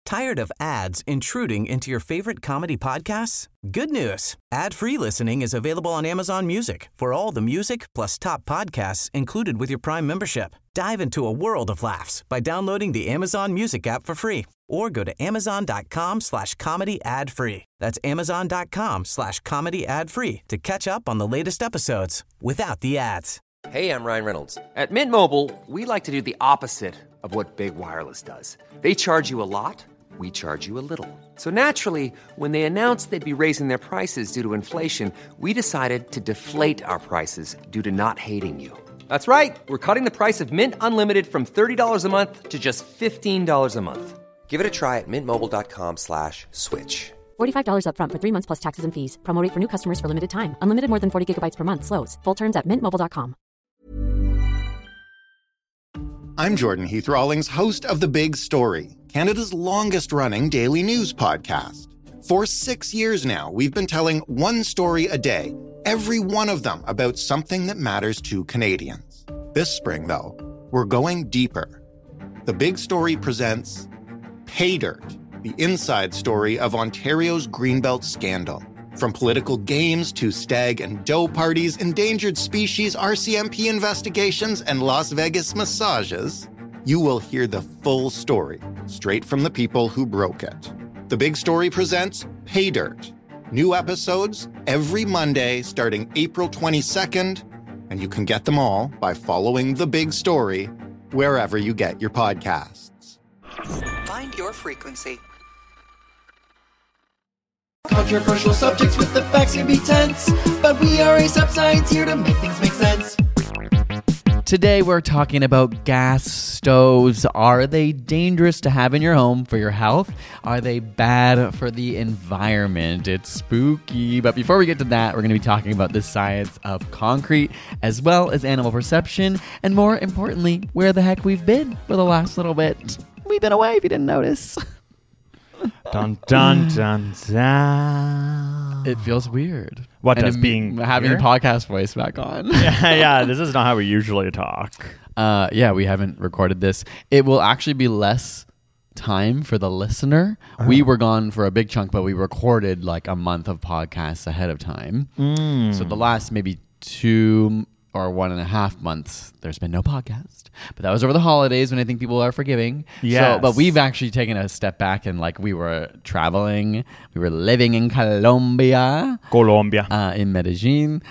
Tired of ads intruding into your favorite comedy podcasts? Good news. Ad-free listening is available on Amazon Music for all the music plus top podcasts included with your Prime membership. Dive into a world of laughs by downloading the Amazon Music app for free or go to amazon.com/comedy ad-free. That's amazon.com/comedy ad-free to catch up on the latest episodes without the ads. Hey, I'm Ryan Reynolds. At Mint Mobile, we like to do the opposite of what Big Wireless does. They charge you a lot. We charge you a little. So naturally, when they announced they'd be raising their prices due to inflation, we decided to deflate our prices due to not hating you. That's right. We're cutting the price of Mint Unlimited from $30 a month to just $15 a month. Give it a try at mintmobile.com/switch. $45 up front for 3 months plus taxes and fees. Promo rate for new customers for limited time. Unlimited more than 40 gigabytes per month. Slows full terms at mintmobile.com. I'm Jordan Heath Rawlings, host of The Big Story, Canada's longest-running daily news podcast. For 6 years now, we've been telling one story a day, every one of them about something that matters to Canadians. This spring, though, we're going deeper. The Big Story presents Pay Dirt, the inside story of Ontario's Greenbelt scandal. From political games to stag and doe parties, endangered species, RCMP investigations, and Las Vegas massages, you will hear the full story, straight from the people who broke it. The Big Story presents Pay Dirt. New episodes every Monday starting April 22nd, and you can get them all by following The Big Story wherever you get your podcasts. Find your frequency. Controversial subjects with the facts can be tense, but we are ASAP Science here to make things make sense. Today we're talking about gas stoves. Are they dangerous to have in your home for your health? Are they bad for the environment? It's spooky. But before we get to that, we're going to be talking about the science of concrete, as well as animal perception, and more importantly, where the heck we've been for the last little bit. We've been away if you didn't notice. Dun, dun, dun, dun. It feels weird. What and does being having here? podcast voice back on? yeah, this is not how we usually talk. Yeah, we haven't recorded this. It will actually be less time for the listener. We were gone for a big chunk, but we recorded like a month of podcasts ahead of time. So the last maybe 2 or 1.5 months, there's been no podcast. But that was over the holidays when I think people are forgiving. Yes. So, but we've actually taken a step back and like we were traveling. We were living in Colombia. In Medellin.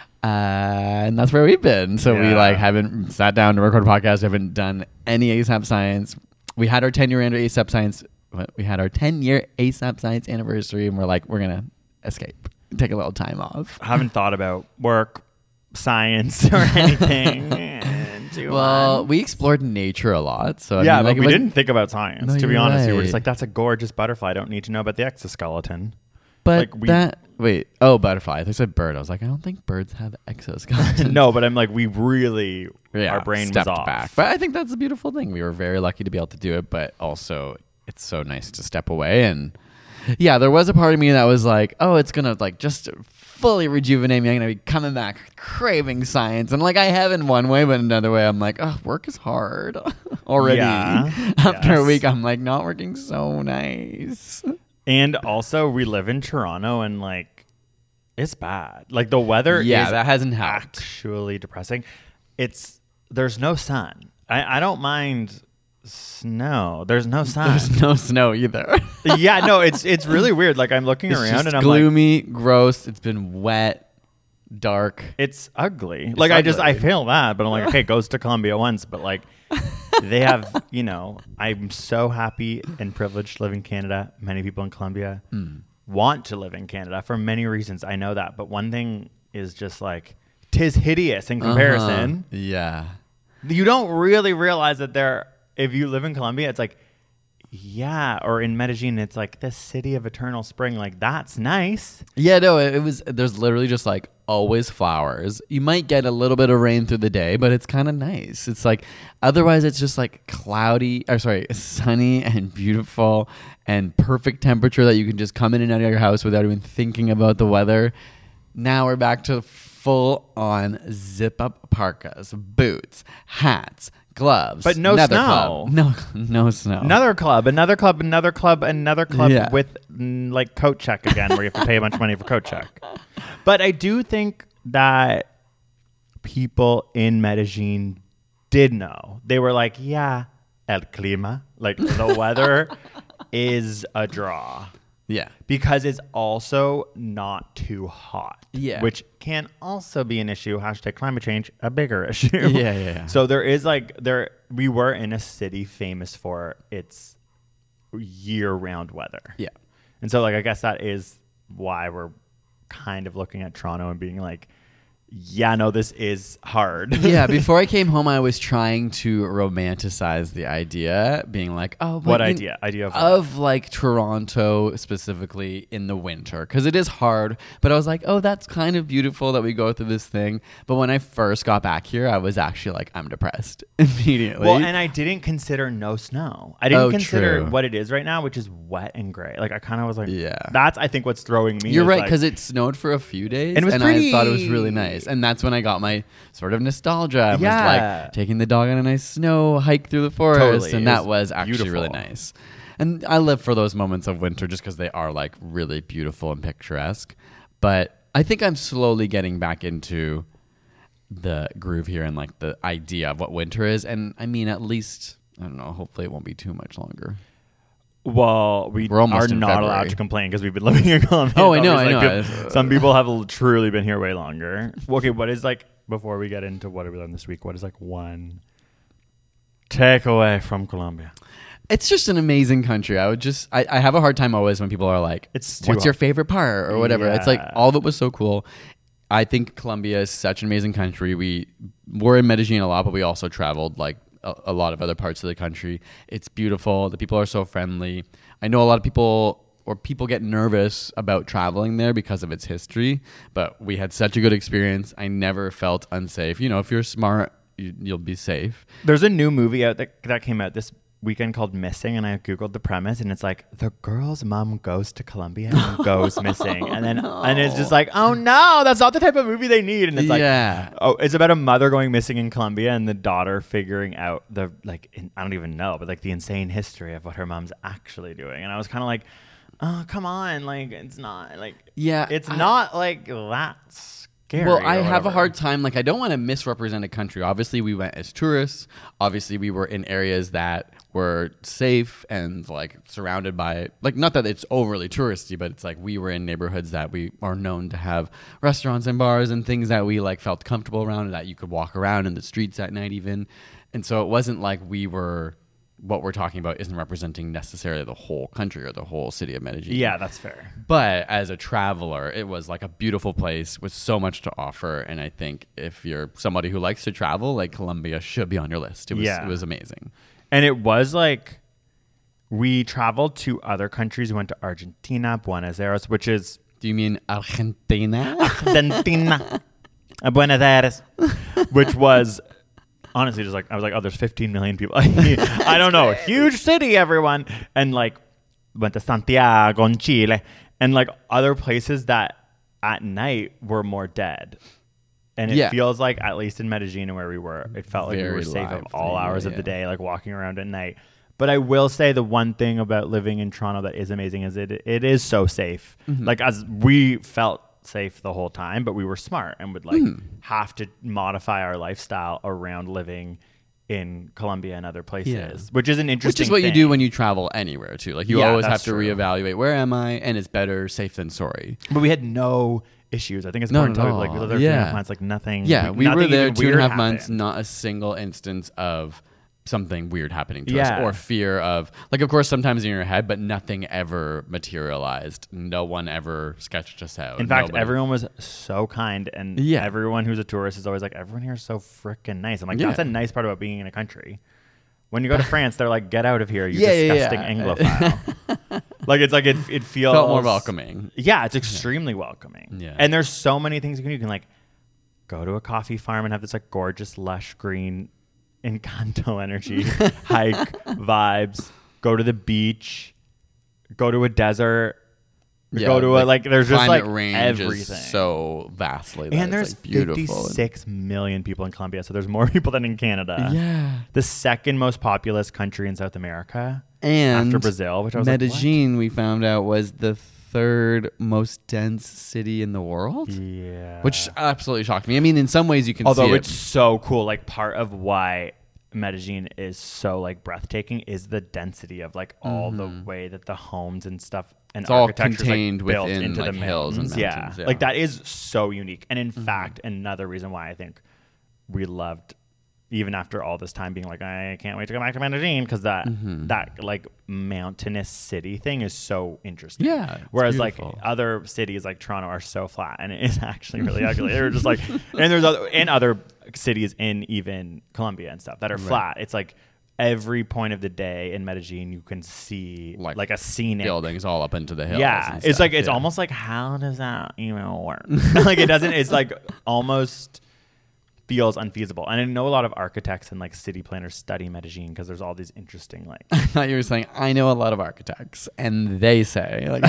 And that's where we've been. So we like haven't sat down to record a podcast. Haven't done any ASAP Science. We had our 10-year ASAP Science. We had our 10-year ASAP Science anniversary, and we're like, we're gonna escape, take a little time off. Haven't thought about work, science, or anything. Well, we explored nature a lot. So I mean, like, we didn't think about science. No, to be you're honest, we were right. just like, that's a gorgeous butterfly. I don't need to know about the exoskeleton. But Like, butterfly. I said bird. I was like, I don't think birds have exoskeletons. No, but I'm like, we really, our brain stepped was off. back. But I think that's a beautiful thing. We were very lucky to be able to do it, but also it's so nice to step away. And yeah, there was a part of me that was like, oh, it's gonna like just fully rejuvenate me. I'm gonna be coming back craving science, and like I have in one way, but in another way I'm like, oh, work is hard already. After a week I'm like, not working so nice. And also we live in Toronto, and like it's bad. Like the weather is that hasn't helped. Actually depressing. There's no sun. I don't mind snow. There's no sun. There's no snow either. Yeah, no, it's really weird. Like I'm looking around and I'm gloomy, like, gross. It's been wet, dark. it's ugly. Like I feel that, but I'm like, okay, it goes to Colombia once, but like they have, I'm so happy and privileged to live in Canada. Many people in Colombia want to live in Canada for many reasons. I know that, but one thing is just like, 'tis hideous in comparison. Yeah. You don't really realize that if you live in Colombia, it's like, yeah, or in Medellin, it's like the city of eternal spring. Like, that's nice. Yeah, no, there's literally just like always flowers. You might get a little bit of rain through the day, but it's kind of nice. It's like, otherwise it's just like sunny and beautiful and perfect temperature that you can just come in and out of your house without even thinking about the weather. Now we're back to full on zip up parkas, boots, hats, gloves. But no snow. No snow. Another club with like coat check again, where you have to pay a bunch of money for coat check. But I do think that people in Medellin did know. They were like, yeah, el clima, like the weather is a draw. Yeah. Because it's also not too hot. Yeah. Which can also be an issue. # climate change, a bigger issue. Yeah. So there is we were in a city famous for its year-round weather. Yeah. And so I guess that is why we're kind of looking at Toronto and being like, yeah, no, this is hard. Yeah, before I came home, I was trying to romanticize the idea, being like, oh, but what idea? Idea of what? Of like Toronto specifically in the winter, because it is hard. But I was like, oh, that's kind of beautiful that we go through this thing. But when I first got back here, I was actually like, I'm depressed immediately. Well, and I didn't consider no snow. I didn't consider true. what it is right now, which is wet and gray. Like I kind of was like, yeah, that's I think what's throwing me. You're right, because it snowed for a few days, and I thought it was really nice. And that's when I got my sort of nostalgia. I was like taking the dog on a nice snow hike through the forest. Totally. And that was actually beautiful. Really nice. And I live for those moments of winter just because they are like really beautiful and picturesque. But I think I'm slowly getting back into the groove here and like the idea of what winter is. And I mean, at least, I don't know, hopefully it won't be too much longer. Well, we're not February. allowed to complain because we've been living in Colombia. Oh, I know. Some people have truly been here way longer. Okay, what is before we get into what have we learned this week, what is one takeaway from Colombia? It's just an amazing country. I have a hard time always when people are like, what's your favorite part or whatever. Yeah. It's like all of it was so cool. I think Colombia is such an amazing country. We were in Medellin a lot, but we also traveled a lot of other parts of the country. It's beautiful. The people are so friendly. I know a lot of people get nervous about traveling there because of its history, but we had such a good experience. I never felt unsafe. If you're smart, you'll be safe. There's a new movie out that came out this weekend called Missing, and I Googled the premise, and it's like the girl's mom goes to Colombia and goes missing, and then and it's just like, oh no, that's not the type of movie they need. And it's it's about a mother going missing in Colombia and the daughter figuring out I don't even know, but the insane history of what her mom's actually doing. And I was kind of like, oh come on, it's not it's not that scary. Well, I have a hard time. I don't want to misrepresent a country. Obviously, we went as tourists. Obviously, we were in areas that were safe and surrounded by not that it's overly touristy, but it's we were in neighborhoods that we are known to have restaurants and bars and things that we felt comfortable around and that you could walk around in the streets at night even. And so it wasn't what we're talking about isn't representing necessarily the whole country or the whole city of Medellin. Yeah, that's fair. But as a traveler, it was a beautiful place with so much to offer. And I think if you're somebody who likes to travel, Colombia should be on your list. It was amazing. And it was we traveled to other countries. We went to Argentina, Buenos Aires, which is... Do you mean Argentina? Argentina. Buenos Aires. Which was... Honestly, just I was oh, there's 15 million people. I don't know. Huge city, everyone. And went to Santiago in Chile and other places that at night were more dead. And it feels at least in Medellin and where we were, it felt we were safe at all hours of the day, walking around at night. But I will say the one thing about living in Toronto that is amazing is it is so safe. Mm-hmm. As we felt safe the whole time, but we were smart and would have to modify our lifestyle around living in Colombia and other places, which is an interesting thing. Which is what thing. you do when you travel anywhere too. You always have to reevaluate, where am I? And it's better safe than sorry. But we had no issues. I think it's important to we lived there 2.5 months, nothing. Yeah, we were there 2.5 months, happened. not a single instance of something weird happening to us or fear of of course sometimes in your head, but nothing ever materialized. No one ever sketched us out. In fact, everyone was so kind, and everyone who's a tourist is always everyone here is so freaking nice. I'm that's a nice part about being in a country. When you go to France, they're get out of here, you disgusting Anglophile. It feels felt more welcoming. Yeah, it's extremely welcoming. Yeah. And there's so many things you can go to a coffee farm and have this gorgeous lush green Encanto energy, hike, vibes, go to the beach, go to a desert, go to there's just like range everything. Is so vastly. And there's like beautiful 56 million people in Colombia. So there's more people than in Canada. Yeah. The second most populous country in South America. And after Brazil, which I was Medellin, we found out, was the third most dense city in the world. Yeah. Which absolutely shocked me. I mean, in some ways you can see it. Although it's so cool. Like part of why Medellin is so like breathtaking is the density of like all the way that the homes and stuff and it's all architecture contained like, built within into like the hills and mountains. mountains. Like that is so unique. And in fact, another reason why I think we loved, even after all this time being like, I can't wait to go back to Medellin, because that like mountainous city thing is so interesting. Yeah. Whereas like other cities like Toronto are so flat, and it is actually really ugly. They're just like, and there's other cities in even Colombia and stuff that are flat. It's like every point of the day in Medellin you can see like a scenic buildings all up into the hills. Yeah, it's like it's almost like, how does that even work? Like it doesn't. It's like almost feels unfeasible. And I know a lot of architects and like city planners study Medellin because there's all these interesting like. I thought you were saying I know a lot of architects, and they say like,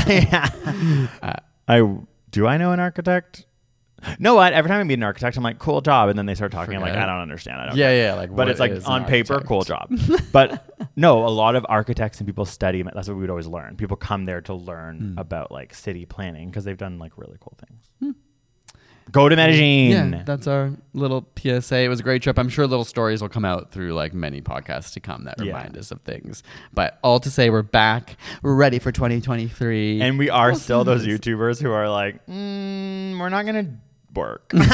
I know an architect. No, what? Every time I meet an architect, I'm like, cool job, and then they start talking. I'm like, I don't understand. I don't. Yeah, like. But it's like on paper, cool job. But no, a lot of architects and people study. That's what we would always learn. People come there to learn about like city planning because they've done like really cool things. Go to Medellin. Yeah, that's our little PSA. It was a great trip. I'm sure little stories will come out through like many podcasts to come that remind us of things. But all to say, we're back. We're ready for 2023. And we are still those YouTubers who are like, we're not going to work. Like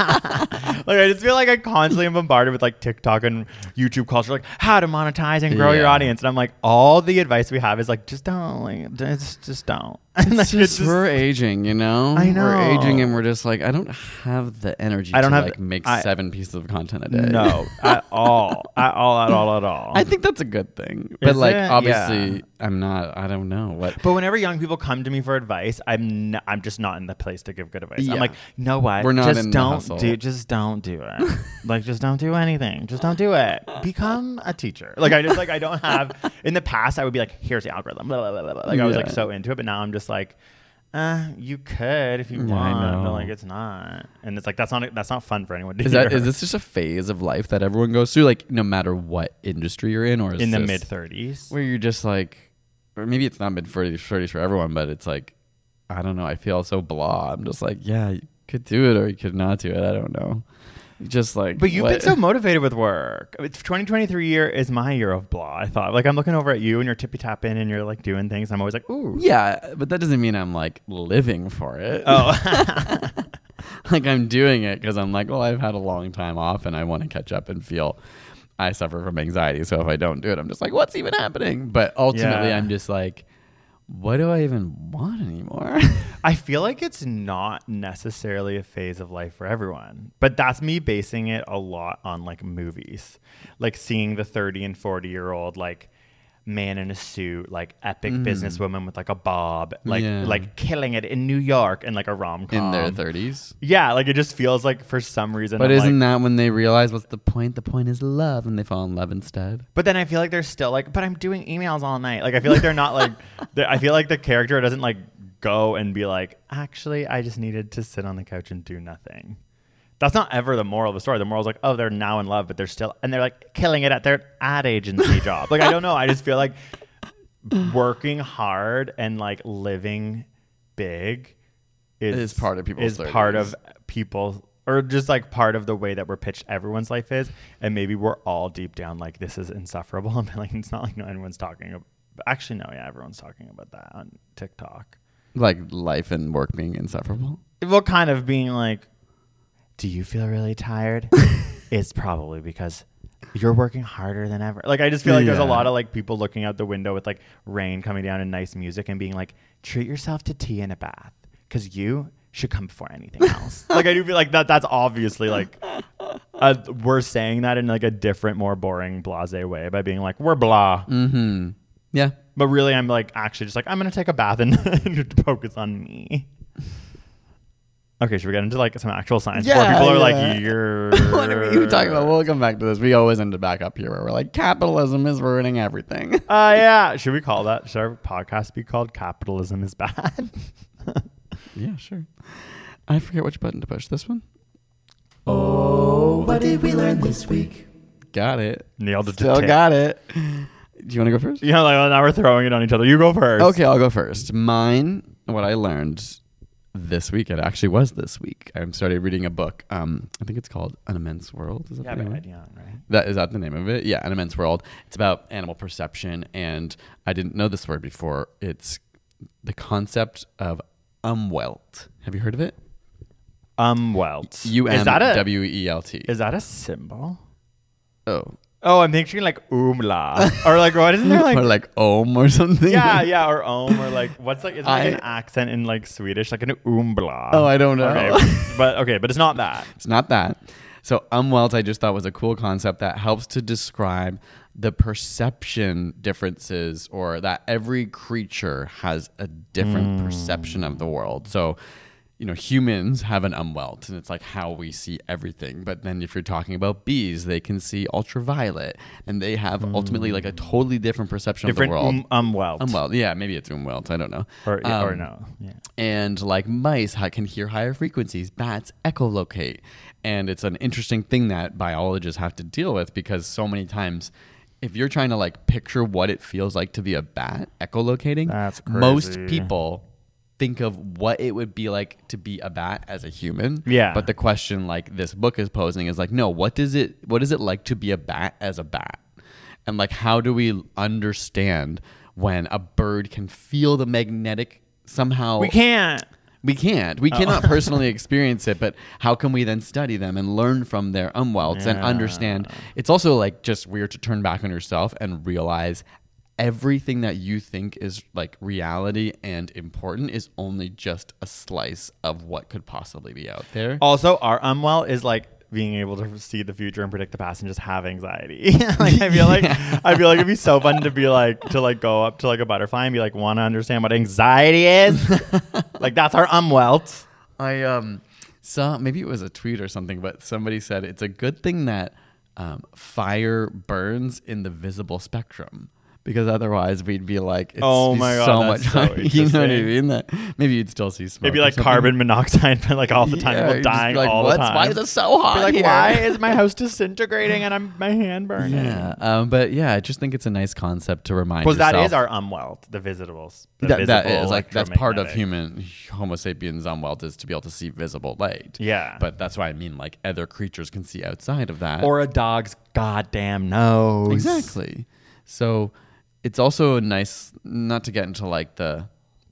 I just feel like I constantly am bombarded with like TikTok and YouTube culture, like how to monetize and grow your audience. And I'm like, all the advice we have is like, just don't, like, just don't. And it's just we're aging, you know? I know. We're aging and we're just like, I don't have the energy to make 7 pieces of content a day. No, at all. At all. I think that's a good thing. But like, obviously, I don't know what. But whenever young people come to me for advice, I'm just not in the place to give good advice. I'm like, you know what? We're not just don't do it. Like, just don't do anything. Just don't do it. Become a teacher. Like, I don't have, in the past, I would be like, here's the algorithm. Blah, blah, blah, blah. Like, I was like so into it, but now I'm just like, you could if you want, but like it's not, and it's like that's not fun for anyone to hear. Is this just a phase of life that everyone goes through, like no matter what industry you're in, or is in the mid-30s, where you're just like, or maybe it's not mid-30s for everyone, but it's like, I don't know, I feel so blah. I'm just like, yeah, you could do it or you could not do it. I don't know. Just like, but you've been so motivated with work. It's 2023 year is my year of blah. I thought, like, I'm looking over at you and you're tippy tapping and you're like doing things. I'm always like, ooh, yeah, but that doesn't mean I'm like living for it. Oh, like I'm doing it because I'm like, well, I've had a long time off and I want to catch up and feel. I suffer from anxiety, so if I don't do it, I'm just like, what's even happening? But ultimately, I'm just like, what do I even want anymore? I feel like it's not necessarily a phase of life for everyone, but that's me basing it a lot on like movies, like seeing the 30 and 40-year-old like man in a suit, like epic businesswoman with like a bob, like killing it in New York and like a rom-com in their 30s. Yeah, like it just feels like for some reason. But isn't that when they realize what's the point? The point is love, and they fall in love instead. But then I feel like they're still like, but I'm doing emails all night. Like I feel like they're not like. I feel like the character doesn't like go and be like, actually, I just needed to sit on the couch and do nothing. That's not ever the moral of the story. The moral is like, oh, they're now in love, but they're still, and they're like killing it at their ad agency job. Like, I don't know. I just feel like working hard and like living big is part of people's 30s. Part of people, or just like part of the way that we're pitched everyone's life is. And maybe we're all deep down like, this is insufferable. And like, it's not like anyone's talking about, actually, no, yeah, everyone's talking about that on TikTok. Like life and work being insufferable? Well, kind of being like, do you feel really tired? It's probably because you're working harder than ever. Like, I just feel like there's a lot of like people looking out the window with like rain coming down and nice music and being like, treat yourself to tea and a bath because you should come before anything else. Like, I do feel like that's obviously like we're saying that in like a different, more boring, blasé way by being like, we're blah. Mm-hmm. Yeah. But really, I'm like actually just like, I'm going to take a bath and focus on me. Okay, should we get into like some actual science before people are like, you're... What are you talking about? We'll come back to this. We always end up back up here where we're like, capitalism is ruining everything. Yeah. Should we call that? Should our podcast be called Capitalism is Bad? Yeah, sure. I forget which button to push. This one? Oh, what did we learn this week? Got it. Nailed it. Still got it. Do you want to go first? Yeah, like, well, now we're throwing it on each other. You go first. Okay, I'll go first. Mine, what I learned this week, it actually was this week. I started reading a book. I think it's called An Immense World. Is that the name? Right? Is that the name of it? Yeah, An Immense World. It's about animal perception, and I didn't know this word before. It's the concept of umwelt. Have you heard of it? Umwelt. U-M-W-E-L-T. Is that a symbol? Oh, I'm thinking like umla or like what isn't there like or like om or something? Yeah, or om or like what's like is there like an accent in like Swedish like an umbla? Oh, I don't know. Okay, but it's not that. It's not that. So umwelt, I just thought was a cool concept that helps to describe the perception differences, or that every creature has a different perception of the world. So, you know, humans have an umwelt, and it's like how we see everything. But then if you're talking about bees, they can see ultraviolet, and they have ultimately like a totally different perception of the world. Umwelt. Yeah, maybe it's umwelt. I don't know. Or no. Yeah. And like mice can hear higher frequencies. Bats echolocate. And it's an interesting thing that biologists have to deal with, because so many times if you're trying to like picture what it feels like to be a bat echolocating, that's crazy. Most people think of what it would be like to be a bat as a human. Yeah. But the question like this book is posing is like, no, what is it like to be a bat as a bat? And like, how do we understand when a bird can feel the magnetic somehow? We can't. We cannot personally experience it, but how can we then study them and learn from their umwelts and understand? It's also like just weird to turn back on yourself and realize everything that you think is like reality and important is only just a slice of what could possibly be out there. Also, our umwelt is like being able to see the future and predict the past and just have anxiety. Like I feel like it'd be so fun to be like to go up to like a butterfly and be like, want to understand what anxiety is? Like that's our umwelt. I saw, maybe it was a tweet or something, but somebody said it's a good thing that fire burns in the visible spectrum. Because otherwise we'd be like, it's oh my God, so much. So you know what I mean? That maybe you'd still see smoke. Maybe like carbon monoxide, but like all the time, people dying like, all the time. Why is it so hot? Be like, here? why is my house disintegrating and my hand burning? Yeah, but yeah, I just think it's a nice concept to remind yourself. Because that is our umwelt, the visibles. That is like that's part of human Homo sapiens umwelt is to be able to see visible light. Yeah, but that's why I mean like other creatures can see outside of that, or a dog's goddamn nose. Exactly. So. It's also nice not to get into like the,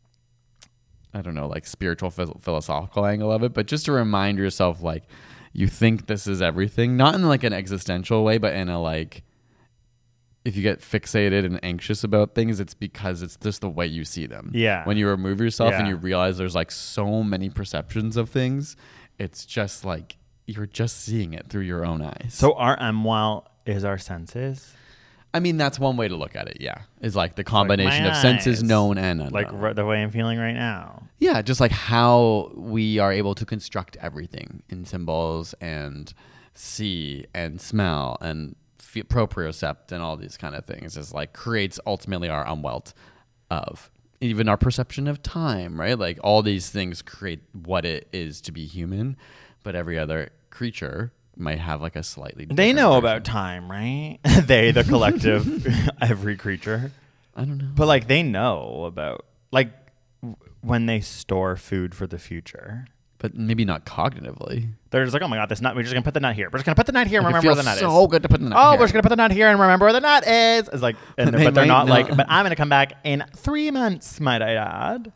I don't know, like spiritual philosophical angle of it, but just to remind yourself like you think this is everything, not in like an existential way, but in a like, if you get fixated and anxious about things, it's because it's just the way you see them. Yeah. When you remove yourself and you realize there's like so many perceptions of things, it's just like you're just seeing it through your own eyes. So our umwelt is our senses? I mean, that's one way to look at it, yeah. Is like the combination of senses known and unknown. Like the way I'm feeling right now. Yeah, just like how we are able to construct everything in symbols and see and smell and propriocept and all these kind of things. Is like creates ultimately our umwelt of even our perception of time, right? Like all these things create what it is to be human, but every other creature might have like a slightly different They know version. about time, right? They, the collective, every creature. I don't know. But like they know about like when they store food for the future. But maybe not cognitively. They're just like, oh my God, this nut, we're just going to put the nut here. We're just going to put the nut here and Like remember where the nut is. It feels so good to put the nut here. here. We're just going to put the nut here and remember where the nut is. It's like, but they're not like, but I'm going to come back in 3 months, might I add.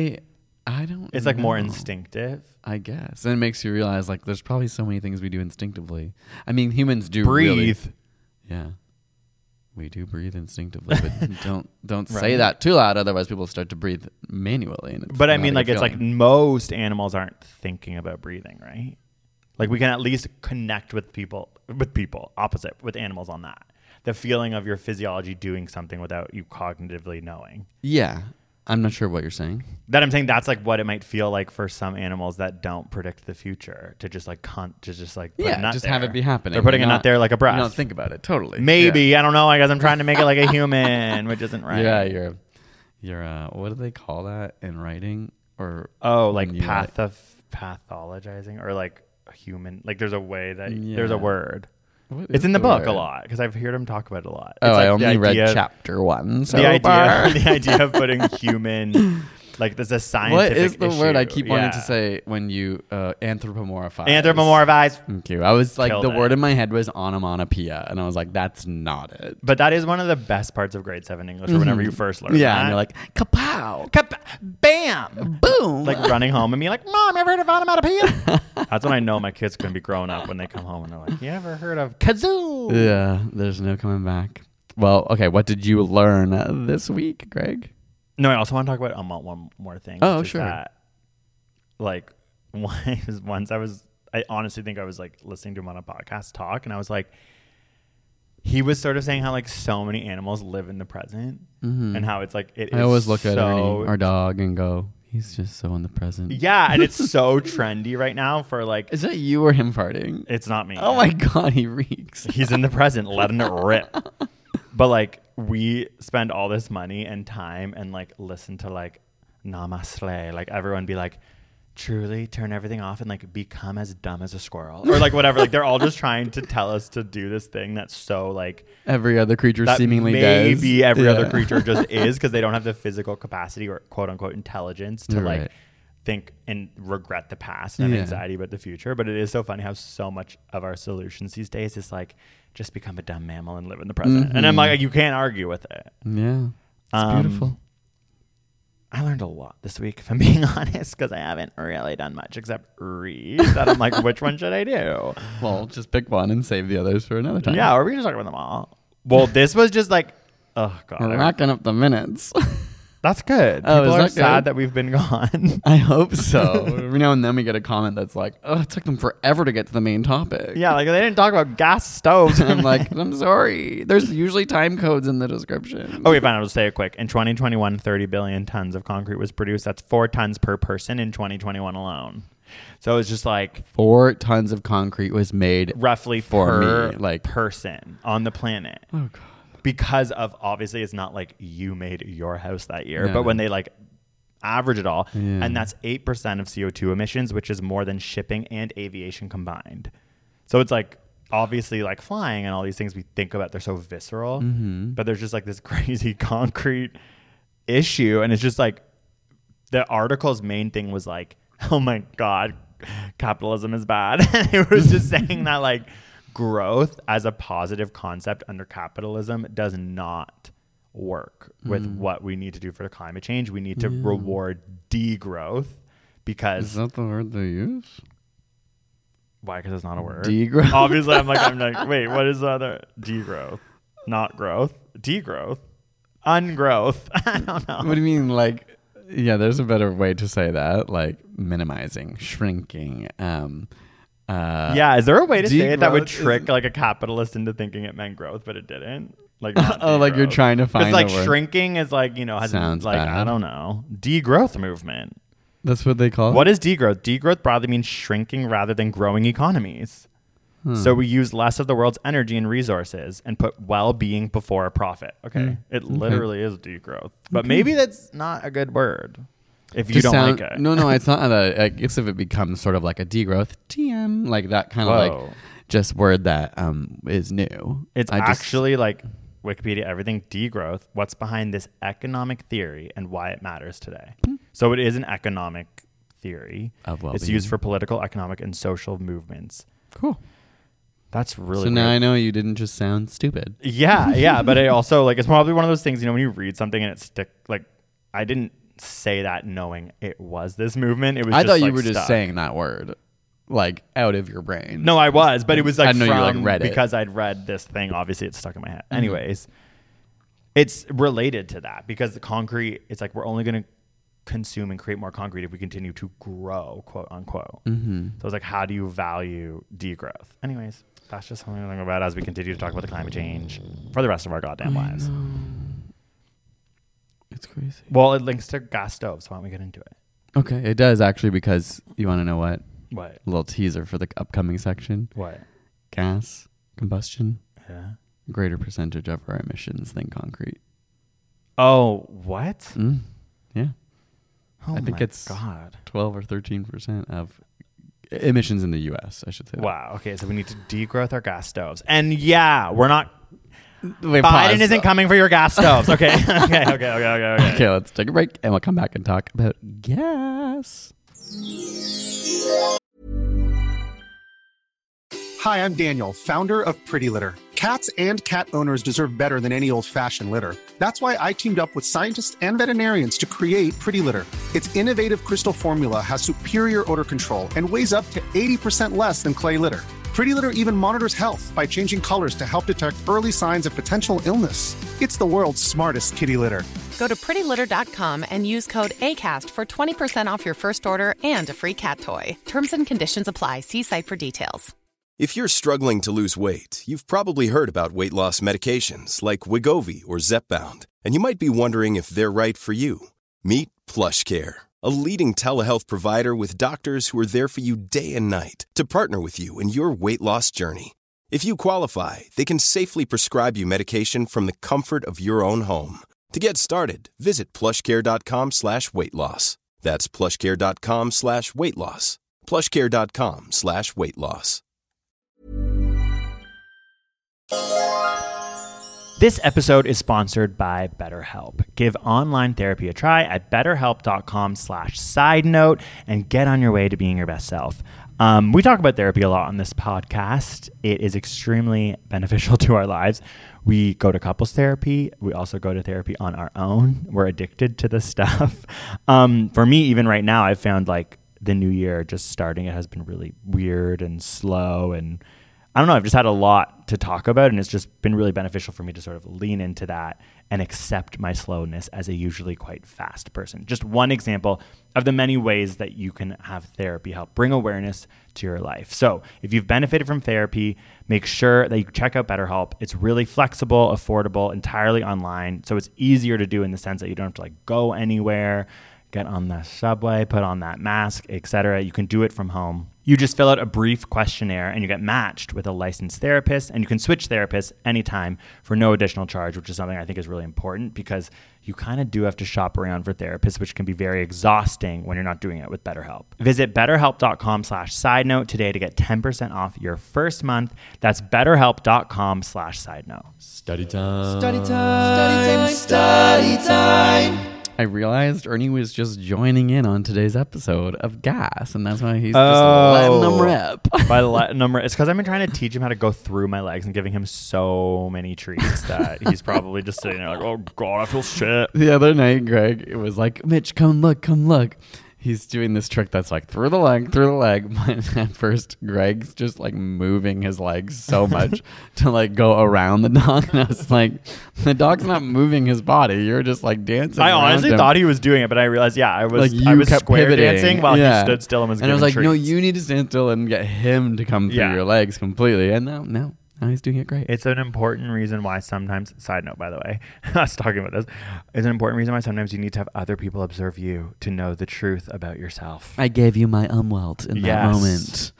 It's like more instinctive. I guess. And it makes you realize like there's probably so many things we do instinctively. I mean, humans do breathe. Yeah. We do breathe instinctively, but don't say that too loud, otherwise people start to breathe manually. And but I mean, like it's like most animals aren't thinking about breathing, right? Like we can at least connect with people, opposite with animals on that. The feeling of your physiology doing something without you cognitively knowing. Yeah. I'm not sure what you're saying. That I'm saying that's like what it might feel like for some animals that don't predict the future to just like put a nut just there. have it be happening. They're putting a nut there like a breath. You don't think about it. Totally. Maybe. I don't know. I guess I'm trying to make it like a human, which isn't right. Yeah, you're what do they call that in writing? Or like pathologizing or like human. Like there's a way that there's a word. It's in the book a lot because I've heard him talk about it a lot. Oh, it's like I only read chapter 1. So the idea of putting human, like there's a scientific. What is the word I issue. keep wanting to say when you anthropomorphize? Anthropomorphize. Thank you. I was like, Killed the it. word in my head was onomatopoeia, and I was like, that's not it. But that is one of the best parts of grade 7 English, or whenever you first learn. Yeah, that. and you're like, kapow, bam, boom, like running home and me like, Mom, ever heard of onomatopoeia? That's when I know my kids going to be growing up when they come home and they're like, you ever heard of kazoo? Yeah, there's no coming back. Well, okay, what did you learn this week, Greg? No, I also want to talk about one more thing. Oh, sure. That, like, I honestly think I was like listening to him on a podcast talk, and I was like, he was sort of saying how like so many animals live in the present, and how it's like I always look at Ernie, our dog, and go, he's just so in the present. Yeah, and it's so trendy right now for like. Is that you or him farting? It's not me. Oh my God, he reeks. He's in the present, letting it rip. But like we spend all this money and time and like listen to like Namaste, like everyone be like, truly turn everything off and like become as dumb as a squirrel or like whatever. Like they're all just trying to tell us to do this thing that's so like every other creature seemingly maybe does. Maybe every other creature just is because they don't have the physical capacity or quote unquote intelligence to like think and regret the past and have anxiety about the future. But it is so funny how so much of our solutions these days is like just become a dumb mammal and live in the present. And I'm like, you can't argue with it. Yeah, it's beautiful. I learned a lot this week, if I'm being honest, because I haven't really done much except read. That I'm like, which one should I do? Well, just pick one and save the others for another time. Yeah, or we can just talk about them all. Well, this was just like, oh God. We're racking up the minutes. That's good. Oh, People is are that sad good? that we've been gone. I hope so. Every now and then we get a comment that's like, oh, it took them forever to get to the main topic. Yeah, like they didn't talk about gas stoves. I'm like, I'm sorry. There's usually time codes in the description. Okay, fine. I'll just say it quick. In 2021, 30 billion tons of concrete was produced. That's 4 tons per person in 2021 alone. So it's just like 4 tons of concrete was made roughly for per me, like person on the planet. Oh God. Because of obviously it's not like you made your house that year, No, but when no. they like average it all, Yeah. and that's 8% of CO2 emissions, which is more than shipping and aviation combined. So it's like obviously like flying and all these things we think about, they're so visceral, but there's just like this crazy concrete issue. And it's just like the article's main thing was like, oh my God, capitalism is bad. And it was just saying that like growth as a positive concept under capitalism does not work with what we need to do for the climate change. We need to reward degrowth because Is that the word they use? why? Because it's not a word. Degrowth. Obviously, I'm like, wait, what is the other? Degrowth, not growth. Degrowth, ungrowth. I don't know. What do you mean? Like, yeah, there's a better way to say that. Like minimizing, shrinking. Yeah, is there a way to say it that would degrowth trick like a capitalist into thinking it meant growth, but it didn't? Like, not Oh, like you're degrowth. trying to find It's like a word. shrinking is like, you know, has Sounds like, bad. I don't know, degrowth movement. That's what they call it? What is degrowth? Degrowth broadly means shrinking rather than growing economies. So we use less of the world's energy and resources and put well-being before profit. Okay. It literally is degrowth. But maybe that's not a good word if you Just don't like it. No, it's not. I guess if it becomes sort of like a degrowth, TM, like that kind of Whoa. like just word that is new. It's I just- actually like Wikipedia, everything degrowth, what's behind this economic theory and why it matters today. So it is an economic theory. Of It's well-being. used for political, economic, and social movements. Cool. That's really So now weird. I know you didn't just sound stupid. Yeah, but I also like it's probably one of those things, you know, when you read something and it stick like I didn't say that knowing it was this movement. It was I just, thought you like, were just stuck. saying that word, like out of your brain. No, I was, but it was like I know you, from like, read it. because I'd read this thing. Obviously, it's stuck in my head. Anyways, it's related to that because the concrete. It's like we're only going to consume and create more concrete if we continue to grow, quote unquote. So it's like, how do you value degrowth? Anyways, that's just something to think about as we continue to talk about the climate change for the rest of our goddamn lives. That's crazy. Well, it links to gas stoves. Why don't we get into it? Okay, it does actually, because you want to know what? What? A little teaser for the upcoming section. What? Gas combustion. Yeah. Greater percentage of our emissions than concrete. Oh, what? Yeah. Oh, I think it's God. 12 or 13% of emissions in the U.S., I should say. Wow. Okay, so we need to degrowth our gas stoves. And yeah, we're not... Wait, Biden pause. isn't coming for your gas stoves. Okay. Okay, Okay, let's take a break and we'll come back and talk about gas. Hi, I'm Daniel, founder of Pretty Litter. Cats and cat owners deserve better than any old-fashioned litter. That's why I teamed up with scientists and veterinarians to create Pretty Litter. Its innovative crystal formula has superior odor control and weighs up to 80% less than clay litter. Pretty Litter even monitors health by changing colors to help detect early signs of potential illness. It's the world's smartest kitty litter. Go to prettylitter.com and use code ACAST for 20% off your first order and a free cat toy. Terms and conditions apply. See site for details. If you're struggling to lose weight, you've probably heard about weight loss medications like Wegovy or Zepbound, and you might be wondering if they're right for you. Meet PlushCare, a leading telehealth provider with doctors who are there for you day and night to partner with you in your weight loss journey. If you qualify, they can safely prescribe you medication from the comfort of your own home. To get started, visit plushcare.com/weightloss. That's plushcare.com/weightloss. plushcare.com/weightloss. This episode is sponsored by BetterHelp. Give online therapy a try at betterhelp.com/sidenote and get on your way to being your best self. We talk about therapy a lot on this podcast. It is extremely beneficial to our lives. We go to couples therapy. We also go to therapy on our own. We're addicted to this stuff. For me, even right now, I've found like the new year just starting, it has been really weird and slow, and I don't know, I've just had a lot to talk about, and it's just been really beneficial for me to sort of lean into that and accept my slowness as a usually quite fast person. Just one example of the many ways that you can have therapy help bring awareness to your life. So if you've benefited from therapy, make sure that you check out BetterHelp. It's really flexible, affordable, entirely online. So it's easier to do in the sense that you don't have to like go anywhere, get on the subway, put on that mask, etc. You can do it from home. You just fill out a brief questionnaire and you get matched with a licensed therapist, and you can switch therapists anytime for no additional charge, which is something I think is really important because you kind of do have to shop around for therapists, which can be very exhausting when you're not doing it with BetterHelp. Visit betterhelp.com/sidenote today to get 10% off your first month. That's betterhelp.com/sidenote. Study time. Study time. Study time. I realized Ernie was just joining in on today's episode of Gas, and that's why he's just letting them rip. By letting them rip. It's because I've been trying to teach him how to go through my legs and giving him so many treats that he's probably just sitting there like, oh God, I feel shit. The other night, Greg, it was like, Mitch, come look. He's doing this trick that's like through the leg. But at first, Greg's just like moving his legs so much to like go around the dog. And I was like, the dog's not moving his body. You're just like dancing. I honestly thought he was doing it, but I realized, I was square pivoting. dancing while he stood still and was giving I was like, treats. no, you need to stand still and get him to come through your legs completely. And now he's doing it great. It's an important reason why sometimes, side note, by the way, I was talking about this. It's an important reason why sometimes you need to have other people observe you to know the truth about yourself. I gave you my umwelt in that moment.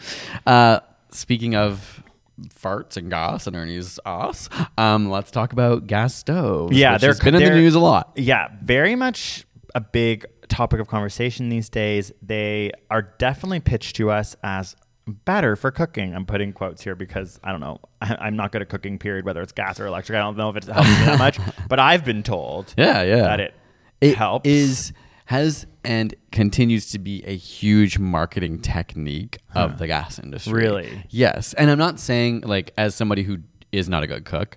Speaking of farts and gas and Ernie's ass, let's talk about gas stoves. Yeah, which has been in the news a lot. Yeah, very much a big topic of conversation these days. They are definitely pitched to us as better for cooking. I'm putting quotes here because I don't know. I'm not good at cooking, period, whether it's gas or electric. I don't know if it helps me that much, but I've been told that it helps. Has and continues to be a huge marketing technique of the gas industry. Really? Yes. And I'm not saying like as somebody who is not a good cook,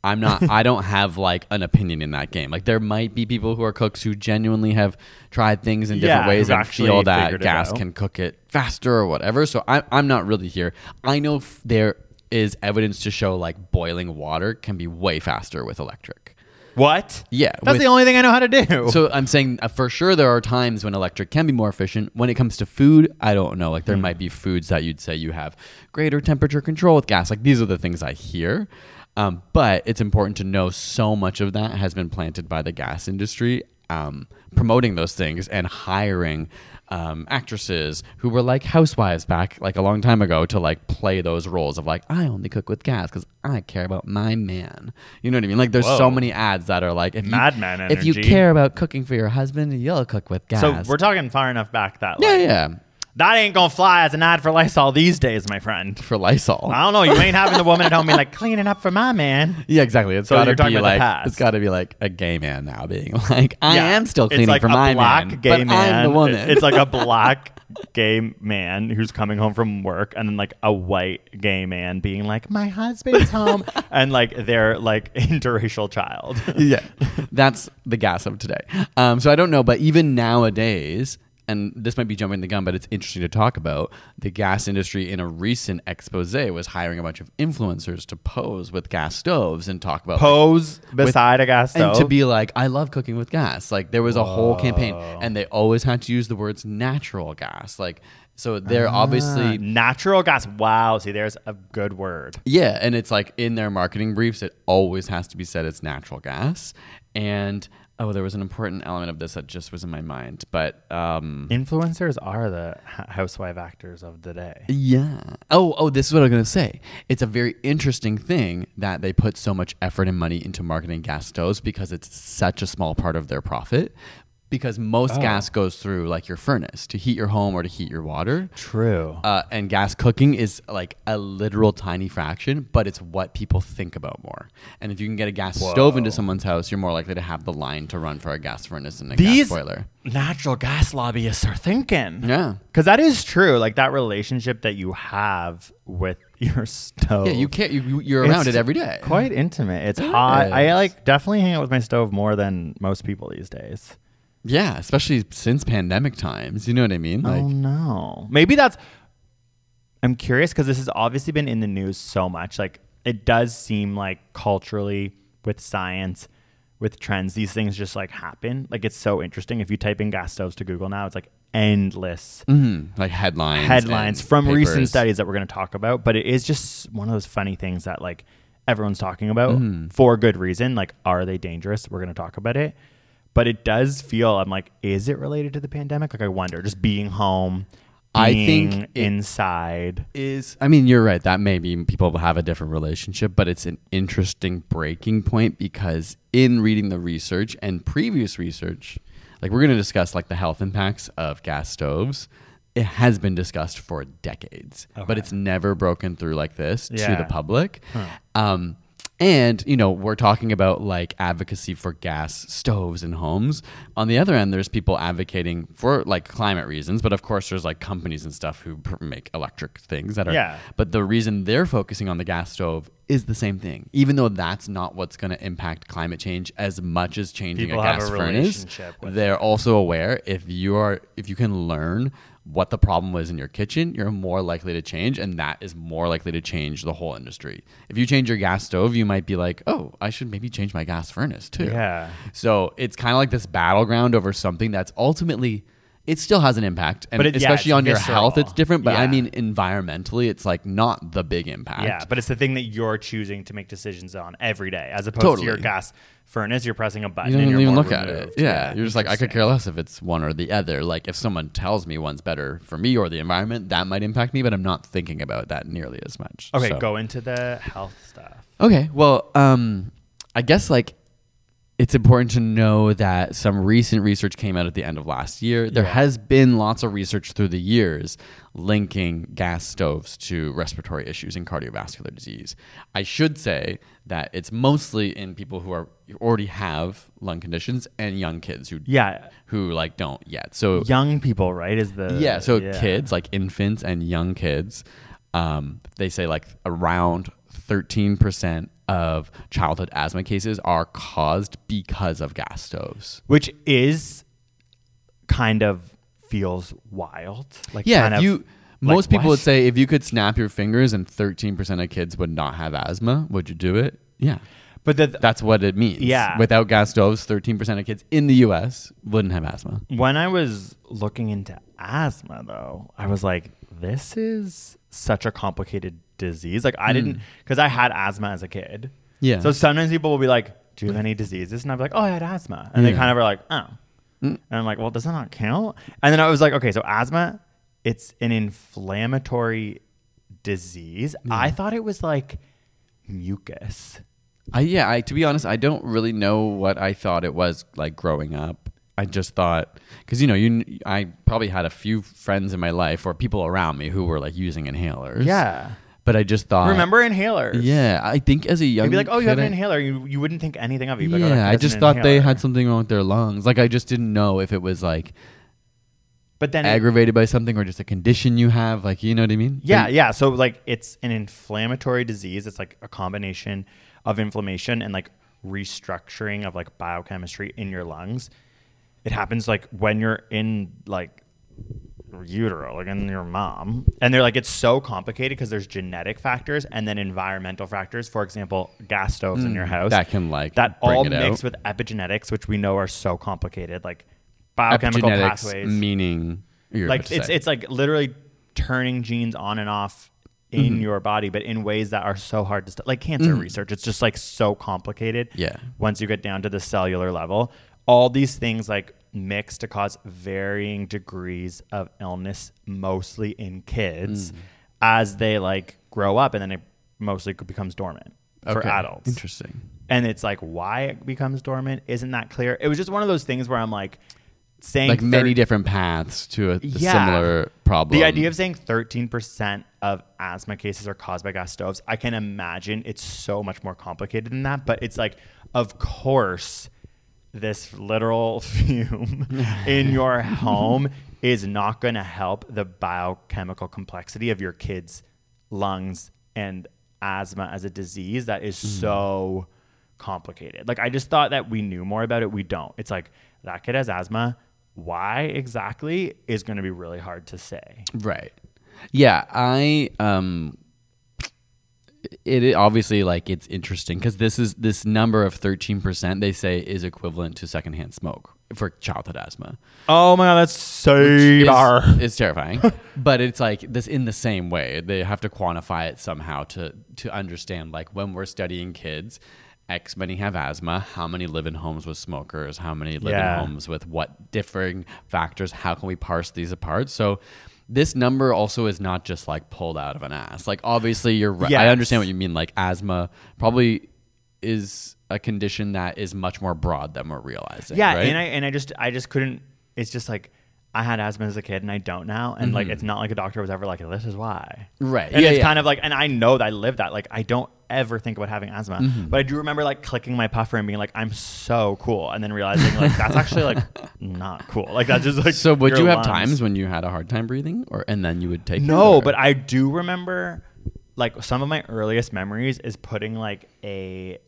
I don't have like an opinion in that game. Like there might be people who are cooks who genuinely have tried things in different ways and feel that gas can cook it faster or whatever. So I'm not really here. I know there is evidence to show like boiling water can be way faster with electric. What? Yeah. That's the only thing I know how to do. So I'm saying for sure there are times when electric can be more efficient. When it comes to food, I don't know. Like there might be foods that you'd say you have greater temperature control with gas. Like these are the things I hear. But it's important to know so much of that has been planted by the gas industry promoting those things and hiring actresses who were like housewives back like a long time ago to like play those roles of like, I only cook with gas because I care about my man. You know what I mean? Like there's so many ads that are like, if you care about cooking for your husband, you'll cook with gas. So we're talking far enough back that yeah. That ain't gonna fly as an ad for Lysol these days, my friend. For Lysol, I don't know. You ain't having the woman at home be like cleaning up for my man. Yeah, exactly. It's gotta be like it's gotta be like a gay man now being like, I am still cleaning like for my man, gay but man. I'm the woman. It's like a black gay man who's coming home from work, and then like a white gay man being like, my husband's home, and like they're like interracial child. Yeah, that's the gas of today. So I don't know, but even nowadays. And this might be jumping the gun, but it's interesting to talk about. The gas industry in a recent expose was hiring a bunch of influencers to pose with gas stoves and talk about beside a gas stove. And to be like, I love cooking with gas. Like there was a whole campaign and they always had to use the words natural gas. Like, so they're obviously natural gas. Wow. See, there's a good word. Yeah. And it's like in their marketing briefs, it always has to be said it's natural gas. And there was an important element of this that just was in my mind, but influencers are the housewife actors of the day. Yeah. Oh, this is what I'm going to say. It's a very interesting thing that they put so much effort and money into marketing gas stoves because it's such a small part of their profit. Because most gas goes through like your furnace to heat your home or to heat your water. True. And gas cooking is like a literal tiny fraction, but it's what people think about more. And if you can get a gas stove into someone's house, you're more likely to have the line to run for a gas furnace and a gas boiler. Natural gas lobbyists are thinking. Yeah. Because that is true. Like that relationship that you have with your stove. Yeah, you can't. You're around it every day. Quite intimate. It's hot. I like definitely hang out with my stove more than most people these days. Yeah, especially since pandemic times. You know what I mean? Like, no. Maybe that's... I'm curious because this has obviously been in the news so much. Like, it does seem like culturally, with science, with trends, these things just like happen. Like, it's so interesting. If you type in gas stoves to Google now, it's like endless. Like headlines from papers. Recent studies that we're going to talk about. But it is just one of those funny things that like everyone's talking about for good reason. Like, are they dangerous? We're going to talk about it. But it does feel, I'm like, is it related to the pandemic? Like, I wonder, just being home, I think inside is, I mean, you're right. That maybe people have a different relationship, but it's an interesting breaking point because in reading the research and previous research, like we're going to discuss like the health impacts of gas stoves. It has been discussed for decades, but it's never broken through like this to the public. And, you know, we're talking about like advocacy for gas stoves in homes. On the other end, there's people advocating for like climate reasons. But of course, there's like companies and stuff who make electric things that are. Yeah. But the reason they're focusing on the gas stove is the same thing, even though that's not what's going to impact climate change as much as changing people a gas furnace. They're also aware if you can learn what the problem was in your kitchen, you're more likely to change, and that is more likely to change the whole industry. If you change your gas stove, you might be like, oh, I should maybe change my gas furnace too. Yeah. So it's kind of like this battleground over something that's ultimately, it still has an impact, and especially on your health, it's different. But I mean, environmentally, it's like not the big impact. Yeah, but it's the thing that you're choosing to make decisions on every day, as opposed to your gas furnace. You're pressing a button. You don't and even more look removed. at it. Yeah, you're just like, I could care less if it's one or the other. Like if someone tells me one's better for me or the environment, that might impact me, but I'm not thinking about that nearly as much. Okay, go into the health stuff. Okay, well, I guess like, it's important to know that some recent research came out at the end of last year. There has been lots of research through the years linking gas stoves to respiratory issues and cardiovascular disease. I should say that it's mostly in people who already have lung conditions and young kids who like don't yet. So young people, right? Kids, like infants and young kids, they say like around 13% of childhood asthma cases are caused because of gas stoves, which is kind of feels wild. Like most people would say if you could snap your fingers and 13% of kids would not have asthma, would you do it? Yeah. But that's what it means. Yeah. Without gas stoves, 13% of kids in the US wouldn't have asthma. When I was looking into asthma though, I was like, this is such a complicated disease. Like I didn't, because I had asthma as a kid. Yeah. So sometimes people will be like, do you have any diseases? And I'd be like, oh, I had asthma. And they kind of are like, oh. And I'm like, well, does that not count? And then I was like, okay, so asthma, it's an inflammatory disease. I thought it was like mucus. To be honest, I don't really know what I thought it was like growing up. I just thought, because I probably had a few friends in my life or people around me who were like using inhalers. Yeah. But I just thought... Remember inhalers? Yeah. I think as a young kid... You'd be like, oh, you have an inhaler. You wouldn't think anything of it. Like, I just thought they had something wrong with their lungs. Like, I just didn't know if it was like... But then aggravated by something or just a condition you have. Like, you know what I mean? Yeah. So, like, it's an inflammatory disease. It's like a combination of inflammation and like restructuring of like biochemistry in your lungs. It happens like when you're in like utero, like in your mom, and they're like, it's so complicated because there's genetic factors and then environmental factors. For example, gas stoves in your house that can like that all mix with epigenetics, which we know are so complicated, like biochemical pathways. Meaning, like it's like literally turning genes on and off in your body, but in ways that are so hard to like cancer research. It's just like so complicated. Yeah. Once you get down to the cellular level, all these things like mix to cause varying degrees of illness, mostly in kids, as they like grow up, and then it mostly becomes dormant for adults. Interesting. And it's like why it becomes dormant isn't that clear. It was just one of those things where I'm like saying like many different paths to a similar problem. The idea of saying 13% of asthma cases are caused by gas stoves, I can imagine it's so much more complicated than that. But it's like, of course, this literal fume in your home is not going to help the biochemical complexity of your kids' lungs and asthma as a disease that is so complicated. Like, I just thought that we knew more about it. We don't. It's like, that kid has asthma. Why exactly is going to be really hard to say. Right. Yeah. It obviously like it's interesting because this number of 13% they say is equivalent to secondhand smoke for childhood asthma. Oh my God, that's so it's terrifying. But it's like this in the same way. They have to quantify it somehow to understand like when we're studying kids, X many have asthma, how many live in homes with smokers, how many live in homes with what differing factors, how can we parse these apart? So this number also is not just like pulled out of an ass. Like obviously you're right. Yes. I understand what you mean. Like asthma probably is a condition that is much more broad than we're realizing. Yeah, right? and I just couldn't. It's just like I had asthma as a kid and I don't now, and like it's not like a doctor was ever like, this is why. Right. And it's kind of like, and I know that I live that. Like I don't ever think about having asthma, but I do remember like clicking my puffer and being like, I'm so cool, and then realizing like that's actually like not cool. Like that's just like. So would you have times when you had a hard time breathing, and then you would take? No, but I do remember like some of my earliest memories is putting like a.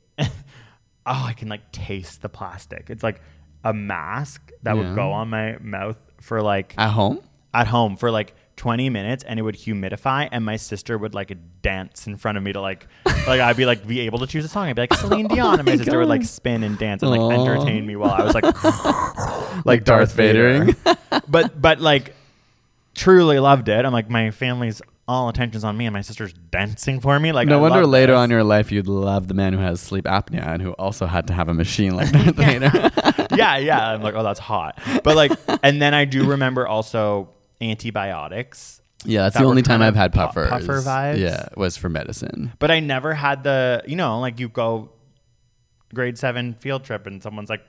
I can like taste the plastic. It's like a mask that would go on my mouth for like at home for like 20 minutes, and it would humidify, and my sister would like dance in front of me to like I'd be like be able to choose a song. I'd be like Celine Dion, and my sister would like spin and dance and like entertain me while I was like Darth Vader. but like truly loved it. I'm like, my family's all attention's on me, and my sister's dancing for me. Like, no wonder later on in your life you'd love the man who has sleep apnea and who also had to have a machine like Darth Vader. yeah. I'm like, oh, that's hot. But like, and then I do remember also antibiotics. Yeah, that's the only time I've had puffers. Puffer vibes. Yeah, was for medicine. But I never had the, like you go grade 7 field trip and someone's like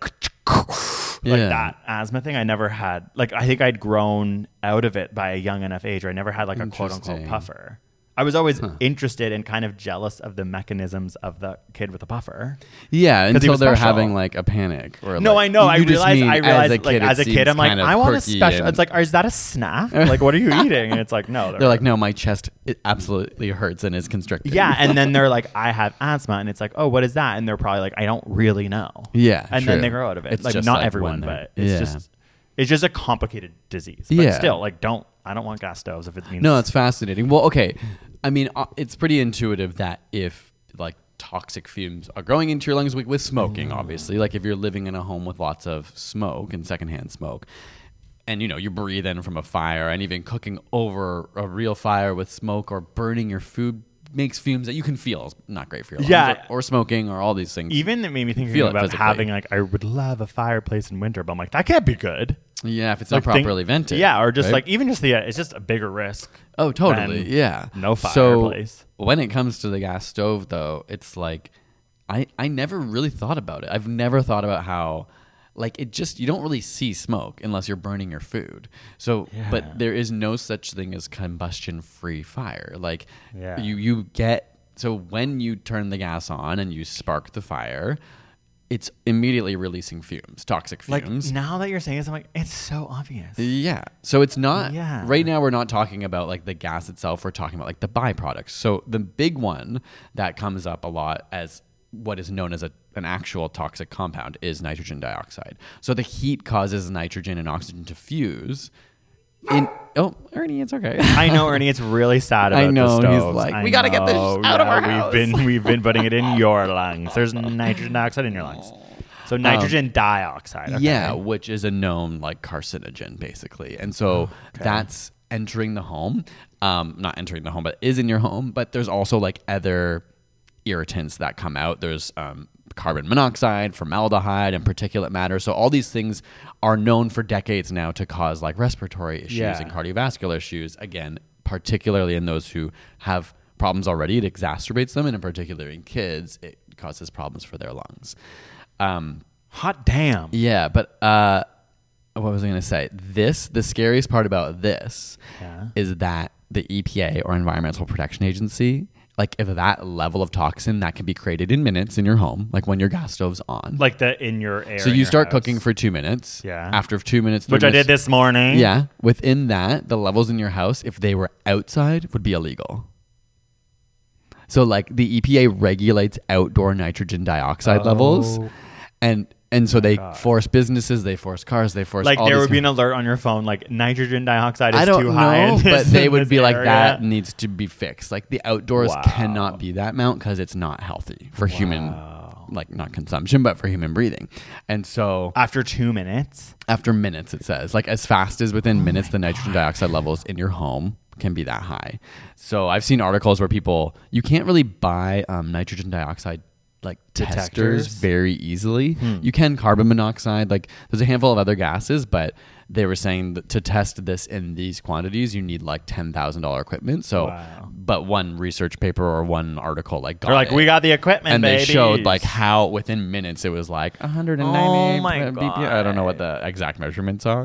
that asthma thing. I never had, like, I think I'd grown out of it by a young enough age where I never had like a quote unquote puffer. I was always interested and kind of jealous of the mechanisms of the kid with a puffer. Yeah, until they're having like a panic. Or no, like, I know. I realized like as a kid, I'm like, I want a special. It's like, is that a snack? Like, what are you eating? And it's like, no. They're like, no, my chest it absolutely hurts and is constricted. Yeah, and then they're like, I have asthma, and it's like, oh, what is that? And they're probably like, I don't really know. Yeah, and then they grow out of it. It's like not everyone, but it's just a complicated disease. But still, like, I don't want gas stoves if it means... No, it's fascinating. Well, okay. I mean, it's pretty intuitive that if, like, toxic fumes are going into your lungs with smoking, obviously, like if you're living in a home with lots of smoke and secondhand smoke, and, you breathe in from a fire, and even cooking over a real fire with smoke or burning your food makes fumes that you can feel is not great for your lungs. Yeah. Or smoking or all these things. Even it made me think Feel it about physically. having like, I would love a fireplace in winter, but I'm like, that can't be good. Yeah, if it's Like, not properly vented. Yeah, or just right? like, even just it's just a bigger risk. Oh, totally. than Yeah. No fireplace. So when it comes to the gas stove, though, it's like I never really thought about it. I've never thought about how, like, it just, you don't really see smoke unless you're burning your food. So, but there is no such thing as combustion-free fire. Like, you get, so when you turn the gas on and you spark the fire, it's immediately releasing fumes, toxic fumes. Like, now that you're saying this, I'm like, it's so obvious. Yeah. So it's not, Yeah. right now we're not talking about like the gas itself. We're talking about like the byproducts. So the big one that comes up a lot as what is known as an actual toxic compound is nitrogen dioxide. So the heat causes nitrogen and oxygen to fuse. Oh, Ernie, it's okay. I know, Ernie. It's really sad about I know. the stoves. He's like, we got to get this out of our house. We've been putting it in your lungs. There's nitrogen dioxide in your lungs. So nitrogen dioxide. Okay. Yeah, which is a known like carcinogen basically. And so that's entering the home. Not entering the home, but is in your home. But there's also like other irritants that come out. There's carbon monoxide, formaldehyde, and particulate matter. So all these things are known for decades now to cause like respiratory issues and cardiovascular issues. Again, particularly in those who have problems already, it exacerbates them. And in particular in kids, it causes problems for their lungs. Hot damn. Yeah, but what was I going to say? The scariest part about this is that the EPA or Environmental Protection Agency, like if that level of toxin that can be created in minutes in your home, like when your gas stove's on, like in your air. So you start cooking for 2 minutes. Yeah. After 2 minutes, which I did this morning. Yeah. Within that, the levels in your house, if they were outside, would be illegal. So like the EPA regulates outdoor nitrogen dioxide levels, and so they force businesses, they force cars, they force like all there these would be an alert on your phone like nitrogen dioxide is I don't too high. know, but they would be like, area. that needs to be fixed. Like the outdoors cannot be that amount because it's not healthy for human, like not consumption, but for human breathing. And so after 2 minutes, it says like as fast as within minutes, the nitrogen dioxide levels in your home can be that high. So I've seen articles where you can't really buy nitrogen dioxide like testers very easily. You can carbon monoxide, like there's a handful of other gases, but they were saying that to test this in these quantities, you need like $10,000 equipment. So, but one research paper or one article like got they're like, we got the equipment, and babies. they showed like how within minutes it was like 190 Oh my BPM. I don't know what the exact measurements are.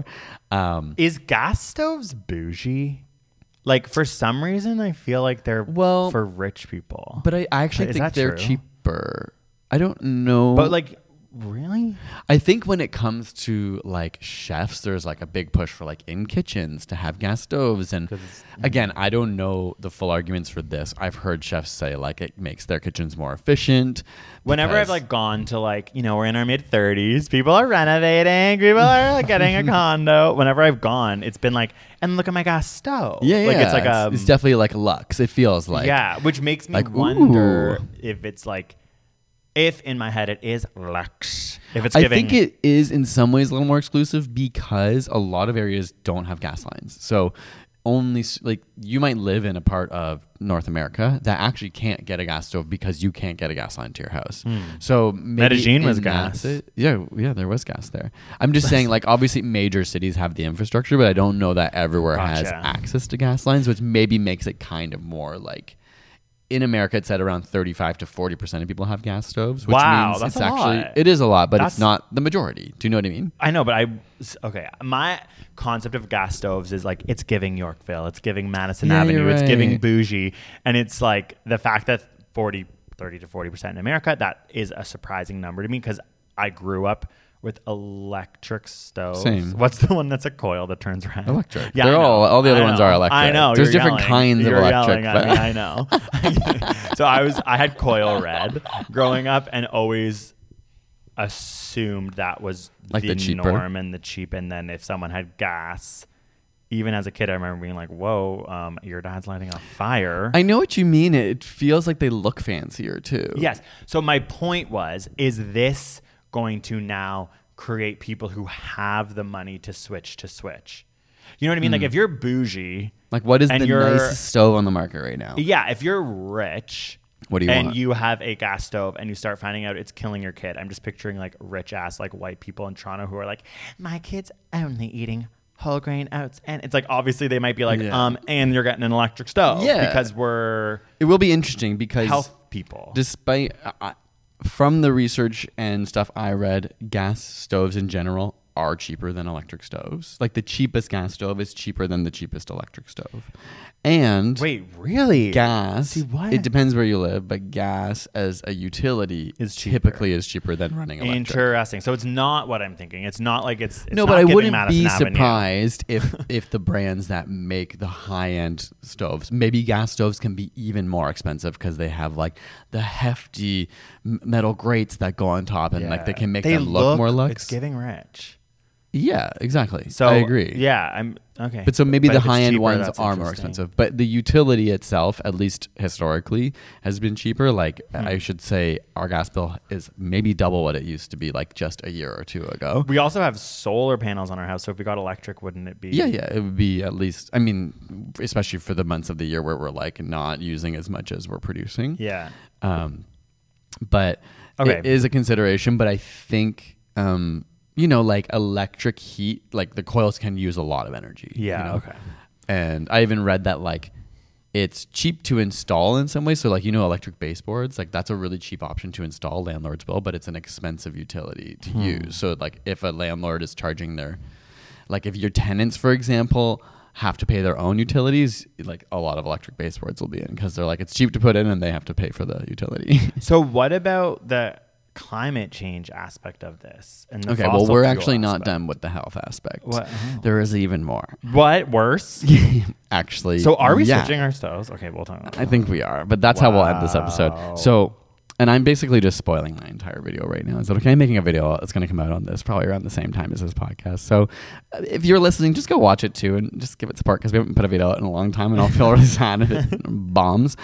Is gas stoves bougie? Like for some reason, I feel like they're for rich people. But I actually think they're cheaper. I don't know. But like, really? I think when it comes to like chefs, there's like a big push for like in kitchens to have gas stoves. And again, I don't know the full arguments for this. I've heard chefs say like it makes their kitchens more efficient. Whenever I've like gone to like, we're in our mid 30s, people are renovating, people are like, getting a condo. Whenever I've gone, it's been like, and look at my gas stove. Yeah, like it's like it's definitely like luxe. It feels like which makes me like, wonder if it's like. If in my head it is luxe. If it's giving, I think it is in some ways a little more exclusive because a lot of areas don't have gas lines. So only like you might live in a part of North America that actually can't get a gas stove because you can't get a gas line to your house. So Medellin was gas. Yeah, there was gas there. I'm just saying like obviously major cities have the infrastructure, but I don't know that everywhere has access to gas lines, which maybe makes it kind of more like in America, it's at around 35 to 40% of people have gas stoves, which means that's it's a actually lot. it is a lot, but it's not the majority. Do you know what I mean? I know, but my concept of gas stoves is like it's giving Yorkville, it's giving Madison Avenue, it's giving bougie, and it's like the fact that 30 to 40% in America, that is a surprising number to me because I grew up with electric stoves. Same. What's the one that's a coil that turns around? Electric. Yeah, They're all the other ones are electric. I know. There's you're different kinds of electric. Yelling at me, I know. So I had coil red growing up and always assumed that was like the cheaper norm and the cheap. And then if someone had gas, even as a kid, I remember being like, whoa, your dad's lighting a fire. I know what you mean. It feels like they look fancier too. Yes. So my point is this going to now create people who have the money to switch? You know what I mean? Like if you're bougie, like what is the nicest stove on the market right now? Yeah, if you're rich, what do you want? And you have a gas stove and you start finding out it's killing your kid. I'm just picturing like rich ass like white people in Toronto who are like, my kid's only eating whole grain oats, and it's like obviously they might be like and you're getting an electric stove because it will be interesting because health people, despite from the research and stuff I read, gas stoves in general are cheaper than electric stoves. Like the cheapest gas stove is cheaper than the cheapest electric stove. And wait, really? Gas, see, what? It depends where you live, but gas as a utility typically is cheaper than running electric. Interesting. So it's not what I'm thinking. It's not like it's no, not but I wouldn't Madison be Avenue. surprised if the brands that make the high-end stoves, maybe gas stoves can be even more expensive because they have like the hefty metal grates that go on top and like they can make them look more luxe. It's giving rich. Yeah, exactly. So I agree. Yeah, I'm okay. But so maybe the if it's high-end cheaper, ones that's are more expensive. But the utility itself, at least historically, has been cheaper. Like I should say our gas bill is maybe double what it used to be like just a year or two ago. We also have solar panels on our house. So if we got electric, wouldn't it be? Yeah, it would be at least, I mean, especially for the months of the year where we're like not using as much as we're producing. Yeah. But it is a consideration. But I think... you know, like electric heat, like the coils can use a lot of energy. Yeah. You know? Okay. And I even read that like it's cheap to install in some ways. So like, you know, electric baseboards, like that's a really cheap option to install, landlords will, but it's an expensive utility to use. So like if a landlord is charging like if your tenants, for example, have to pay their own utilities, like a lot of electric baseboards will be in because they're like, it's cheap to put in and they have to pay for the utility. So what about the climate change aspect of this? And the well, we're actually not done with the health aspect. What? There is even more. What? Worse? Actually. So are we switching our stoves? Okay, we'll talk about that. I think we are, but that's how we'll end this episode. So, and I'm basically just spoiling my entire video right now. Is that okay? I'm making a video that's going to come out on this probably around the same time as this podcast. So if you're listening, just go watch it too and just give it support because we haven't put a video out in a long time and I'll feel really sad if it bombs.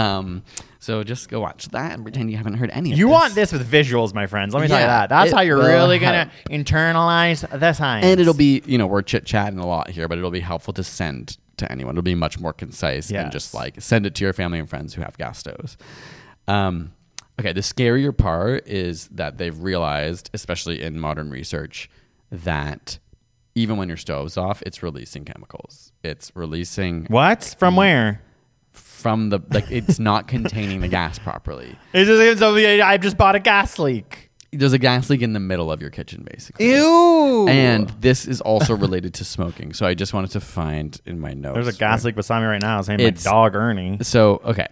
So just go watch that and pretend you haven't heard any of You this. want this with visuals, my friends. Let me tell you that. That's how you're really going to internalize the science. And it'll be, you know, we're chit-chatting a lot here, but it'll be helpful to send to anyone. It'll be much more concise and just like send it to your family and friends who have gas stoves. Okay, the scarier part is that they've realized, especially in modern research, that even when your stove's off, it's releasing chemicals. It's releasing... What? From where? From the... Like, it's not containing the gas properly. I just bought a gas leak. There's a gas leak in the middle of your kitchen, basically. Ew! And this is also related to smoking. So I just wanted to find in my notes... There's a gas leak beside me right now saying my dog Ernie. So, okay.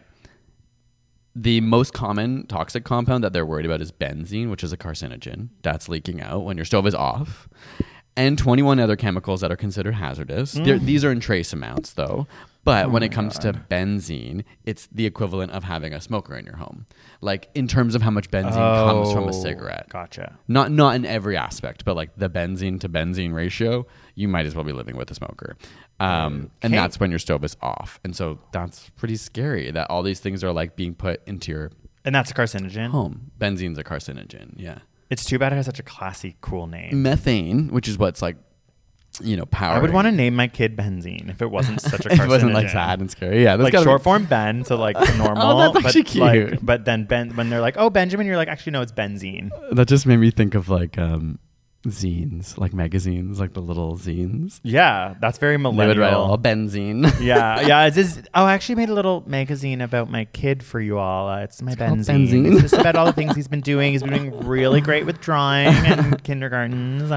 The most common toxic compound that they're worried about is benzene, which is a carcinogen that's leaking out when your stove is off, and 21 other chemicals that are considered hazardous. These are in trace amounts, though. But when it comes to benzene, it's the equivalent of having a smoker in your home. Like in terms of how much benzene comes from a cigarette. Gotcha. Not in every aspect, but like the benzene to benzene ratio, you might as well be living with a smoker. And that's when your stove is off. And so that's pretty scary that all these things are like being put into your... And that's a carcinogen? Home. Benzene's a carcinogen, yeah. It's too bad it has such a classy, cool name. Methane, which is what's like, you know, power. I would want to name my kid Benzene if it wasn't such a carcinogen. If it wasn't like sad and scary. Yeah. Like short form Ben, so like normal. Oh, that's actually cute. Like, but then when they're like, oh, Benjamin, you're like, actually, no, it's benzene. That just made me think of like zines, like magazines, like the little zines. Yeah, that's very millennial. They would write all benzene. Yeah. I actually made a little magazine about my kid for you all. It's my benzene. It's just about all the things he's been doing. He's been doing really great with drawing and kindergarten.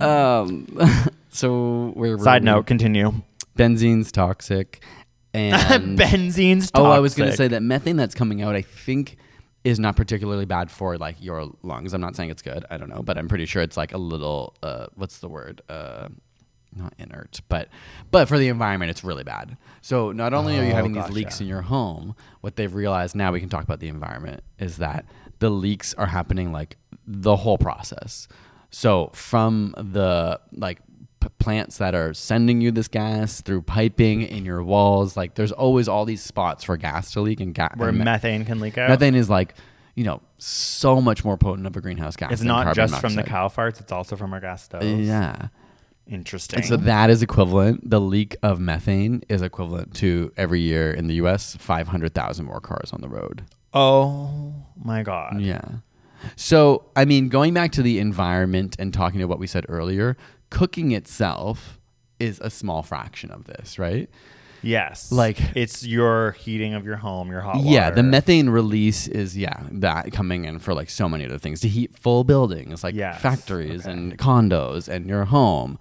So side note, continue. Benzene's toxic, and benzene's toxic. I was going to say that methane that's coming out, I think, is not particularly bad for like your lungs. I'm not saying it's good. I don't know, but I'm pretty sure it's like a little what's the word? Not inert, but for the environment, it's really bad. So not only are you having these leaks in your home, what they've realized now, we can talk about the environment, is that the leaks are happening like the whole process. So from the like plants that are sending you this gas through piping in your walls, like there's always all these spots for gas to leak and where methane can leak out. Methane is like, you know, so much more potent of a greenhouse gas. It's not just from the cow farts; it's also from our gas stoves. Yeah, Interesting. And so that is equivalent. The leak of methane is equivalent to every year in the U.S. 500,000 more cars on the road. Oh my God. Yeah. So, I mean, going back to the environment and talking to what we said earlier, cooking itself is a small fraction of this, right? Yes. Like, it's your heating of your home, your hot water. Yeah, the methane release is, that coming in for like so many other things to heat full buildings, like factories and condos and your home.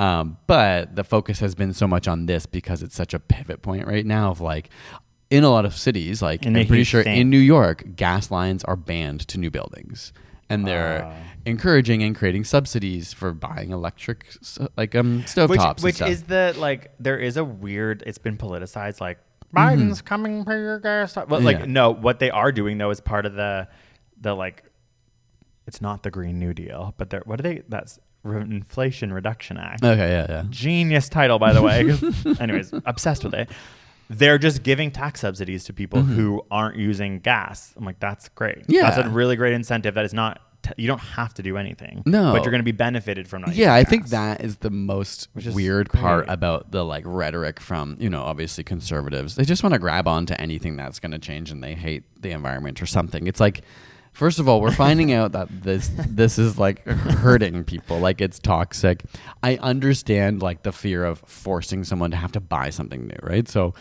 But the focus has been so much on this because it's such a pivot point right now of like, in a lot of cities, like I'm pretty sure in New York, gas lines are banned to new buildings. And they're encouraging and creating subsidies for buying electric, stovetops. Which is there is a weird, it's been politicized, like Biden's coming for your gas. But no, what they are doing though is part of the like, it's not the Green New Deal, but that's Inflation Reduction Act. Okay, yeah. Genius title, by the way. Anyways, obsessed with it. They're just giving tax subsidies to people who aren't using gas. I'm like, that's great. Yeah. That's a really great incentive. That is not, you don't have to do anything. No. But you're going to be benefited from not using I gas. think that is the most weird part about the like rhetoric from, obviously conservatives. They just want to grab onto anything that's going to change and they hate the environment or something. It's like, first of all, we're finding out that this is like hurting people, like it's toxic. I understand like the fear of forcing someone to have to buy something new, right? So,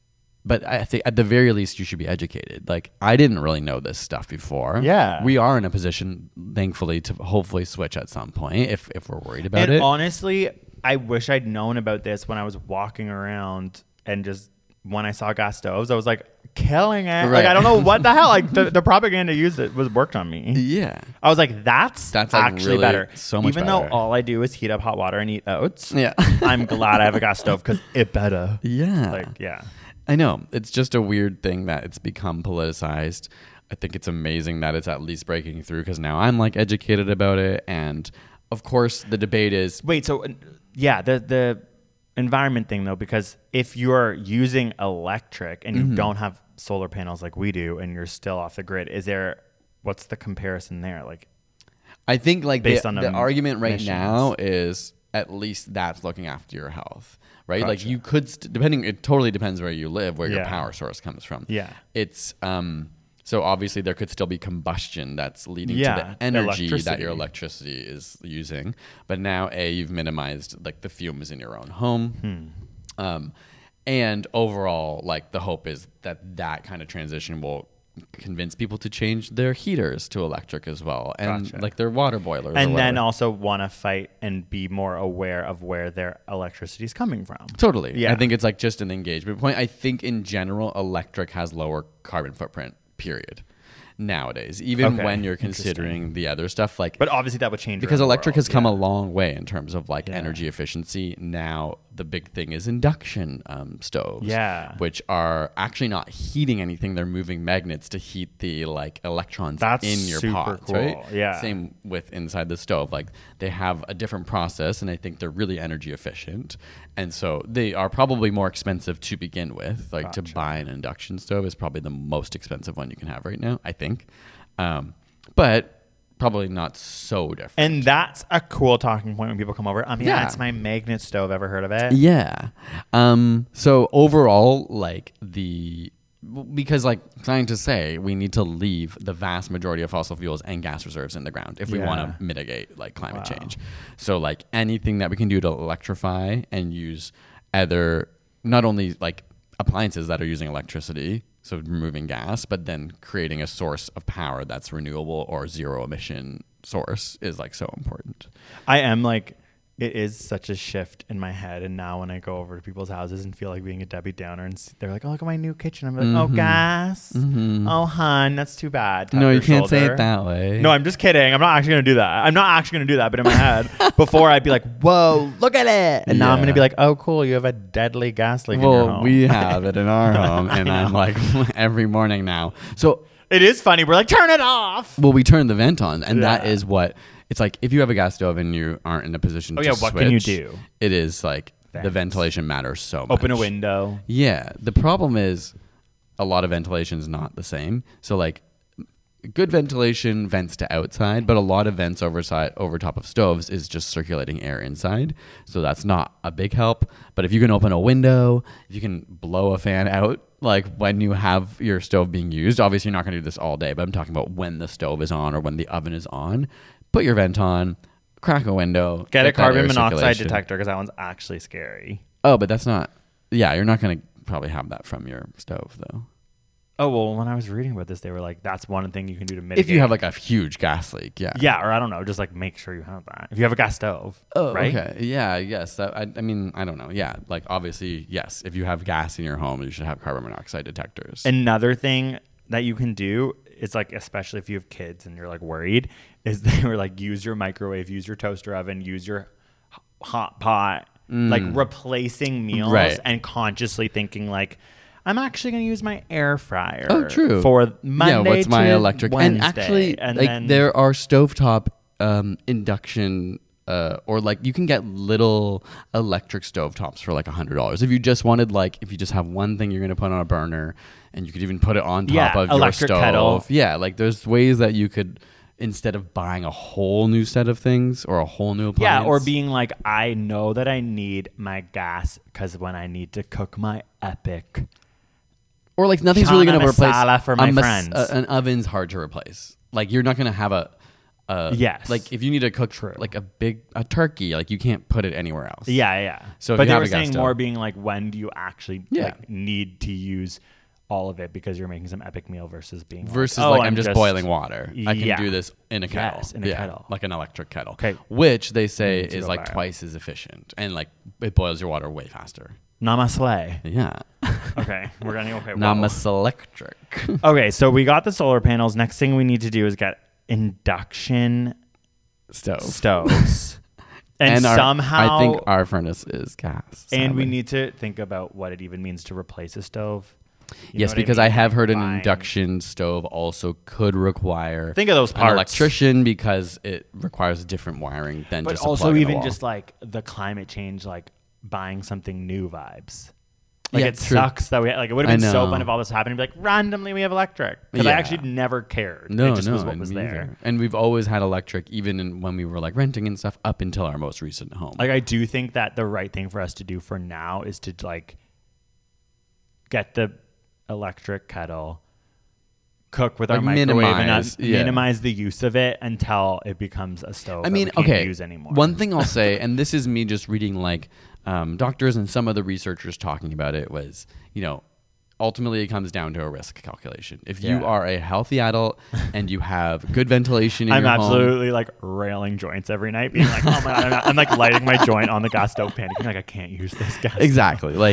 but I think at the very least you should be educated. Like I didn't really know this stuff before. Yeah. We are in a position, thankfully, to hopefully switch at some point if we're worried about it. And honestly, I wish I'd known about this when I was walking around and just when I saw gas stoves, I was like, killing it. Right. Like, I don't know what the hell. Like, the propaganda worked on me. Yeah. I was like, that's actually really better. So much Even better. though all I do is heat up hot water and eat oats. Yeah. I'm glad I have a gas stove because it better. Yeah. Like, yeah. I know. It's just a weird thing that it's become politicized. I think it's amazing that it's at least breaking through because now I'm like educated about it. And of course, the debate is... Wait, so yeah, the environment thing though, because if you're using electric and you don't have solar panels like we do and you're still off the grid, what's the comparison there? Like, I think like based on the argument right now is at least that's looking after your health, right? Gotcha. Like you could, it totally depends where you live, where your power source comes from. Yeah. It's, so obviously there could still be combustion that's leading to the energy that your electricity is using. But now you've minimized like the fumes in your own home. And overall, like the hope is that kind of transition will convince people to change their heaters to electric as well. And like their water boilers. And then also want to fight and be more aware of where their electricity is coming from. Totally. Yeah. I think it's like just an engagement point. I think in general, electric has lower carbon footprint. Period. Nowadays, even when you're considering the other stuff, like, but obviously that would change because electric has come a long way in terms of like energy efficiency. Now the big thing is induction stoves, which are actually not heating anything; they're moving magnets to heat the like electrons in your pots. Right? Yeah. Same with inside the stove. Like they have a different process, and I think they're really energy efficient, and so they are probably more expensive to begin with. Like to buy an induction stove is probably the most expensive one you can have right now, I think. But probably not so different. And that's a cool talking point when people come over. It's my magnet stove. Ever heard of it? Yeah. So overall, like because like scientists say, we need to leave the vast majority of fossil fuels and gas reserves in the ground if we want to mitigate like climate change. So like anything that we can do to electrify and use not only like appliances that are using electricity, so removing gas, but then creating a source of power that's renewable or zero emission source is like so important. I am like, it is such a shift in my head. And now when I go over to people's houses and feel like being a Debbie Downer and they're like, oh, look at my new kitchen. I'm like, oh, gas? Oh, hun, that's too bad. No, you can't say it that way. No, I'm just kidding. I'm not actually going to do that. But in my head, before I'd be like, whoa, look at it. And now I'm going to be like, oh, cool. You have a deadly gas leak in your home. We have it in our home. And I'm like, every morning now. So it is funny. We're like, turn it off. Well, we turn the vent on. And that is what... It's like if you have a gas stove and you aren't in a position to switch. What can you do? It is like the ventilation matters so much. Open a window. Yeah. The problem is a lot of ventilation is not the same. So like good ventilation vents to outside, but a lot of vents over top of stoves is just circulating air inside. So that's not a big help. But if you can open a window, if you can blow a fan out, like when you have your stove being used, obviously you're not going to do this all day, but I'm talking about when the stove is on or when the oven is on. Put your vent on, crack a window. Get a carbon monoxide detector because that one's actually scary. Oh, but that's not... Yeah, you're not going to probably have that from your stove, though. Oh, well, when I was reading about this, they were like, that's one thing you can do to mitigate. If you have like a huge gas leak, yeah. Yeah, or I don't know, just like make sure you have that. If you have a gas stove, right? Okay. Yeah, yes. I mean, I don't know. Yeah, like obviously, yes. If you have gas in your home, you should have carbon monoxide detectors. Another thing that you can do is like, especially if you have kids and you're like worried, is they were like, use your microwave, use your toaster oven, use your hot pot, like replacing meals and consciously thinking like, I'm actually going to use my air fryer. Oh, true. For Monday what's my electric? Wednesday. And actually, like there are stovetop induction, or like you can get little electric stovetops for like $100 if you just wanted if you just have one thing you're going to put on a burner, and you could even put it on top of your stove. Kettle. Yeah, like there's ways that you could, instead of buying a whole new set of things or a whole new appliance. Yeah, or being like, I know that I need my gas because when I need to cook my epic. Or like nothing's really going to replace for my friends. An oven's hard to replace. Like you're not going to have a yes. Like if you need to cook like a turkey, like you can't put it anywhere else. Yeah. So but they were saying more being like, when do you actually Yeah. need to use all of it because you're making some epic meal versus being I'm just boiling water. I can do this in a kettle. Yes, in a kettle. Like an electric kettle. Okay. Which they say is like twice as efficient, and like it boils your water way faster. Namaste. Yeah. Okay. We're going to Namaste electric. Okay, so we got the solar panels. Next thing we need to do is get induction stoves. And somehow I think our furnace is gas. And we need to think about what it even means to replace a stove. Yes, because I have heard an induction stove also could require think of those parts. An electrician, because it requires different wiring than but just also a plug in even the wall. just like the climate change, like buying something new vibes. Like Yeah, it true. sucks that we like it would have been I so know. fun if all this happened. Like randomly we have electric because I actually never cared. No, it just was what me was either. there. And we've always had electric, even when we were like renting and stuff, up until our most recent home. Like I do think that the right thing for us to do for now is to like get the electric kettle, cook with our microwave, and minimize the use of it until it becomes a stove that we can't use anymore. One thing I'll say, and this is me just reading like doctors and some of the researchers talking about it, was, ultimately it comes down to a risk calculation. If you are a healthy adult and you have good ventilation in I'm your absolutely home, like railing joints every night, being like, oh my God, I'm like lighting my joint on the gas stove, panicking like I can't use this gas exactly. stove. Like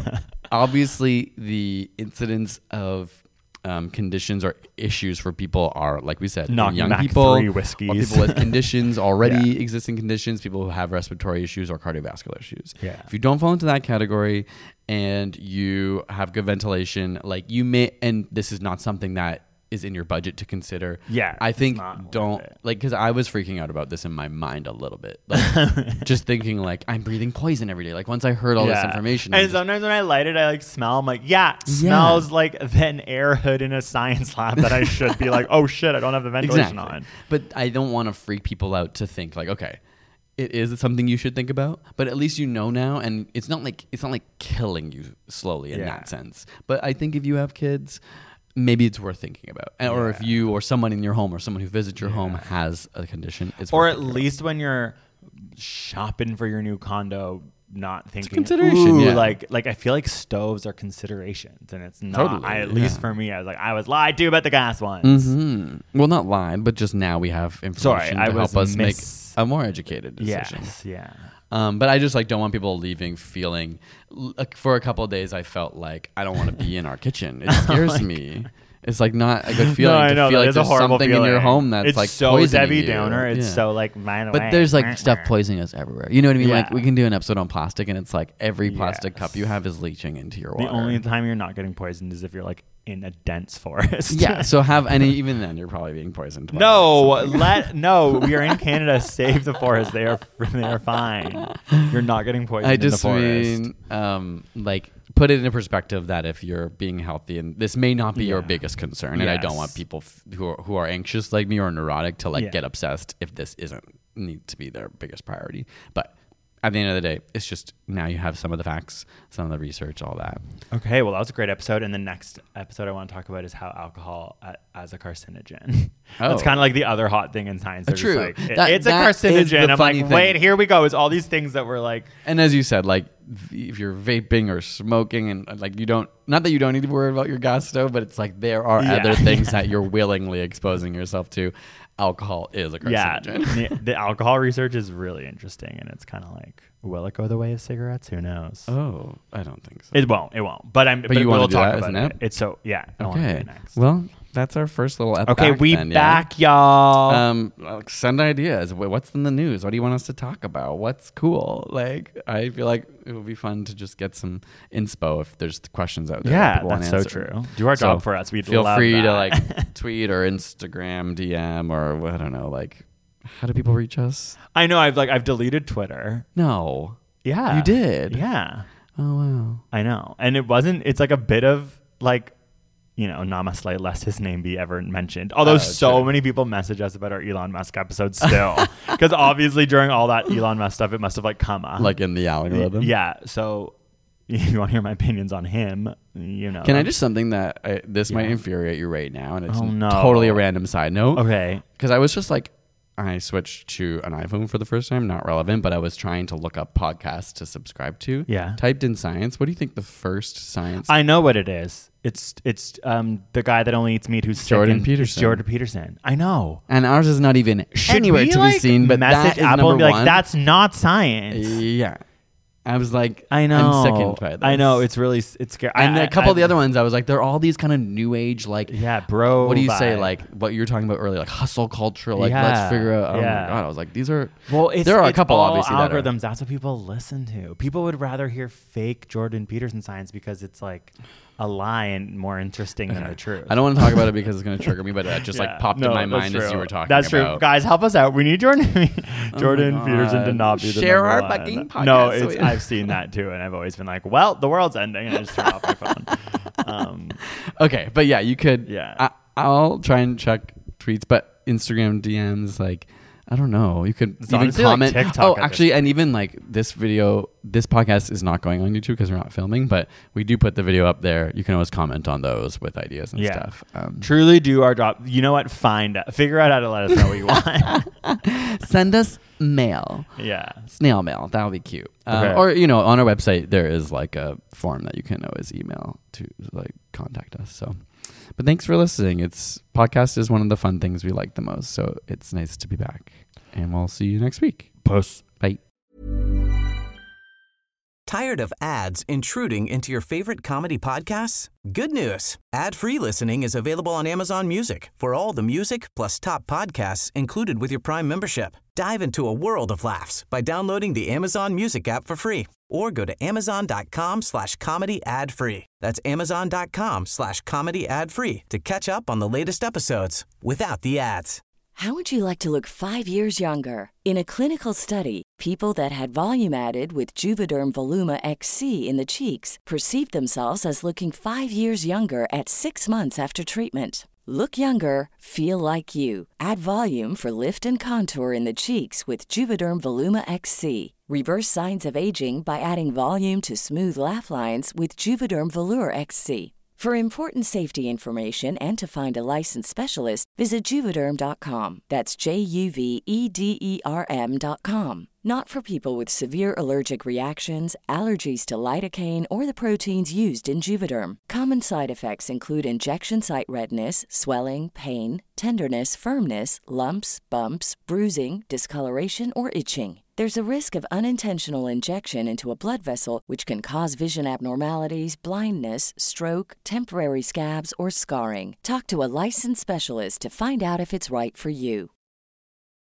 obviously the incidence of conditions or issues for people are, like we said, knocking young back people, 3 whiskeys. or people with conditions, already existing conditions, people who have respiratory issues or cardiovascular issues. Yeah. If you don't fall into that category and you have good ventilation, like you may, and this is not something that is in your budget to consider. Yeah. I think don't, like, because I was freaking out about this in my mind a little bit. Like, just thinking like, I'm breathing poison every day. Like once I heard all this information. And sometimes when I light it, I like smell, I'm like, smells like an air hood in a science lab that I should be like, oh shit, I don't have the ventilation on. But I don't want to freak people out to think like, okay, it is something you should think about, but at least you know now, and it's not like killing you slowly in that sense. But I think if you have kids, maybe it's worth thinking about. Or if you or someone in your home or someone who visits your home has a condition, it's or worth at least when you're shopping for your new condo, not thinking consideration. Like I feel like stoves are considerations, and it's not. Totally, at least for me, I was lied to about the gas ones. Mm-hmm. Well, not lied, but just now we have information to help us make a more educated decision. Yes, but I just don't want people leaving feeling like, for a couple of days I felt like I don't want to be in our kitchen. It scares me. It's like not a good feeling I know, to feel like there's there's something in your home that's it's like so poisoning Debbie you. Downer. It's so like, by the way. But there's like stuff poisoning us everywhere. You know what I mean? Yeah. Like we can do an episode on plastic, and it's like every plastic cup you have is leaching into your water. The only time you're not getting poisoned is if you're like in a dense forest. Yeah. So even then you're probably being poisoned. No, we are in Canada. Save the forest. They are fine. You're not getting poisoned in the forest. I just mean like put it in perspective that if you're being healthy, and this may not be your biggest concern, and I don't want people who are anxious like me or neurotic to like get obsessed if this isn't need to be their biggest priority. But at the end of the day, it's just now you have some of the facts, some of the research, all that. Okay, well, that was a great episode. And the next episode I want to talk about is how alcohol as a carcinogen. That's kind of like the other hot thing in science. They're True. Like, it's a carcinogen. I'm like, wait, here we go. It's all these things that were like... And as you said, like if you're vaping or smoking and like you don't... Not that you don't need to worry about your gas stove, but it's like there are other things that you're willingly exposing yourself to. Alcohol is a carcinogen. Yeah, the alcohol research is really interesting, and it's kind of like, will it go the way of cigarettes? Who knows? Oh, I don't think so. It won't. But you want to talk that, about isn't it? It's so I want to do it next. Well, that's our first little episode. Okay, we back, y'all. Send ideas. What's in the news? What do you want us to talk about? What's cool? Like, I feel like it would be fun to just get some inspo if there's questions out there. Yeah, that's so true. Do our job for us. We'd feel love free that. to like tweet or Instagram, DM, or I don't know. Like, how do people reach us? I know. I've deleted Twitter. No. Yeah, you did. Yeah. Oh wow. I know, and it wasn't. It's like a bit of like, namaste, lest his name be ever mentioned. Although so many people message us about our Elon Musk episode still. Because obviously during all that Elon Musk stuff, it must have like come up. Like in the algorithm? Yeah. So if you want to hear my opinions on him, Can I just something that this might infuriate you right now, and it's totally a random side note. Okay. Because I was just like, I switched to an iPhone for the first time, not relevant, but I was trying to look up podcasts to subscribe to. Yeah. Typed in science. What do you think the first science? I know what it is. It's the guy that only eats meat who's Jordan Peterson. Jordan Peterson. I know. And ours is not even anywhere to be seen, but that is Apple and be number like, that's not science. Yeah. I was like, I know. I'm sickened by this. I know. It's scary. And a couple of the other ones, I was like, they're all these kind of new age, like, bro. What do you say? Like what you were talking about earlier, like hustle culture. Like, let's figure out. Oh my God. I was like, these are. Well, there are a couple all obviously algorithms. That's what people listen to. People would rather hear fake Jordan Peterson science because it's like a lie and more interesting than the truth. I don't want to talk about it because it's going to trigger me, but that just like popped in my mind as you were talking. That's about. true. Guys, help us out. We need Jordan Peterson to not be the share number our one. fucking podcast. No, I've seen that too, and I've always been like, well, the world's ending, and I just turn off my phone. Okay, but yeah, you could. Yeah, I'll try and check tweets, but Instagram DMs, like, I don't know. You could even comment. Like TikTok actually, and even like this podcast is not going on YouTube because we're not filming, but we do put the video up there. You can always comment on those with ideas and stuff. Truly do our job. You know what? Figure out how to let us know what you want. Send us mail. Yeah. Snail mail. That would be cute. Okay. Or, on our website, there is like a form that you can always email to like contact us. So. But thanks for listening. Podcast is one of the fun things we like the most. So it's nice to be back. And we'll see you next week. Puss. Bye. Tired of ads intruding into your favorite comedy podcasts? Good news. Ad-free listening is available on Amazon Music for all the music plus top podcasts included with your Prime membership. Dive into a world of laughs by downloading the Amazon Music app for free or go to amazon.com/comedy ad-free. That's amazon.com/comedy ad-free to catch up on the latest episodes without the ads. How would you like to look 5 years younger? In a clinical study, people that had volume added with Juvederm Voluma XC in the cheeks perceived themselves as looking 5 years younger at 6 months after treatment. Look younger, feel like you. Add volume for lift and contour in the cheeks with Juvederm Voluma XC. Reverse signs of aging by adding volume to smooth laugh lines with Juvederm Volure XC. For important safety information and to find a licensed specialist, visit Juvederm.com. That's JUVEDERM.com. Not for people with severe allergic reactions, allergies to lidocaine, or the proteins used in Juvederm. Common side effects include injection site redness, swelling, pain, tenderness, firmness, lumps, bumps, bruising, discoloration, or itching. There's a risk of unintentional injection into a blood vessel, which can cause vision abnormalities, blindness, stroke, temporary scabs, or scarring. Talk to a licensed specialist to find out if it's right for you.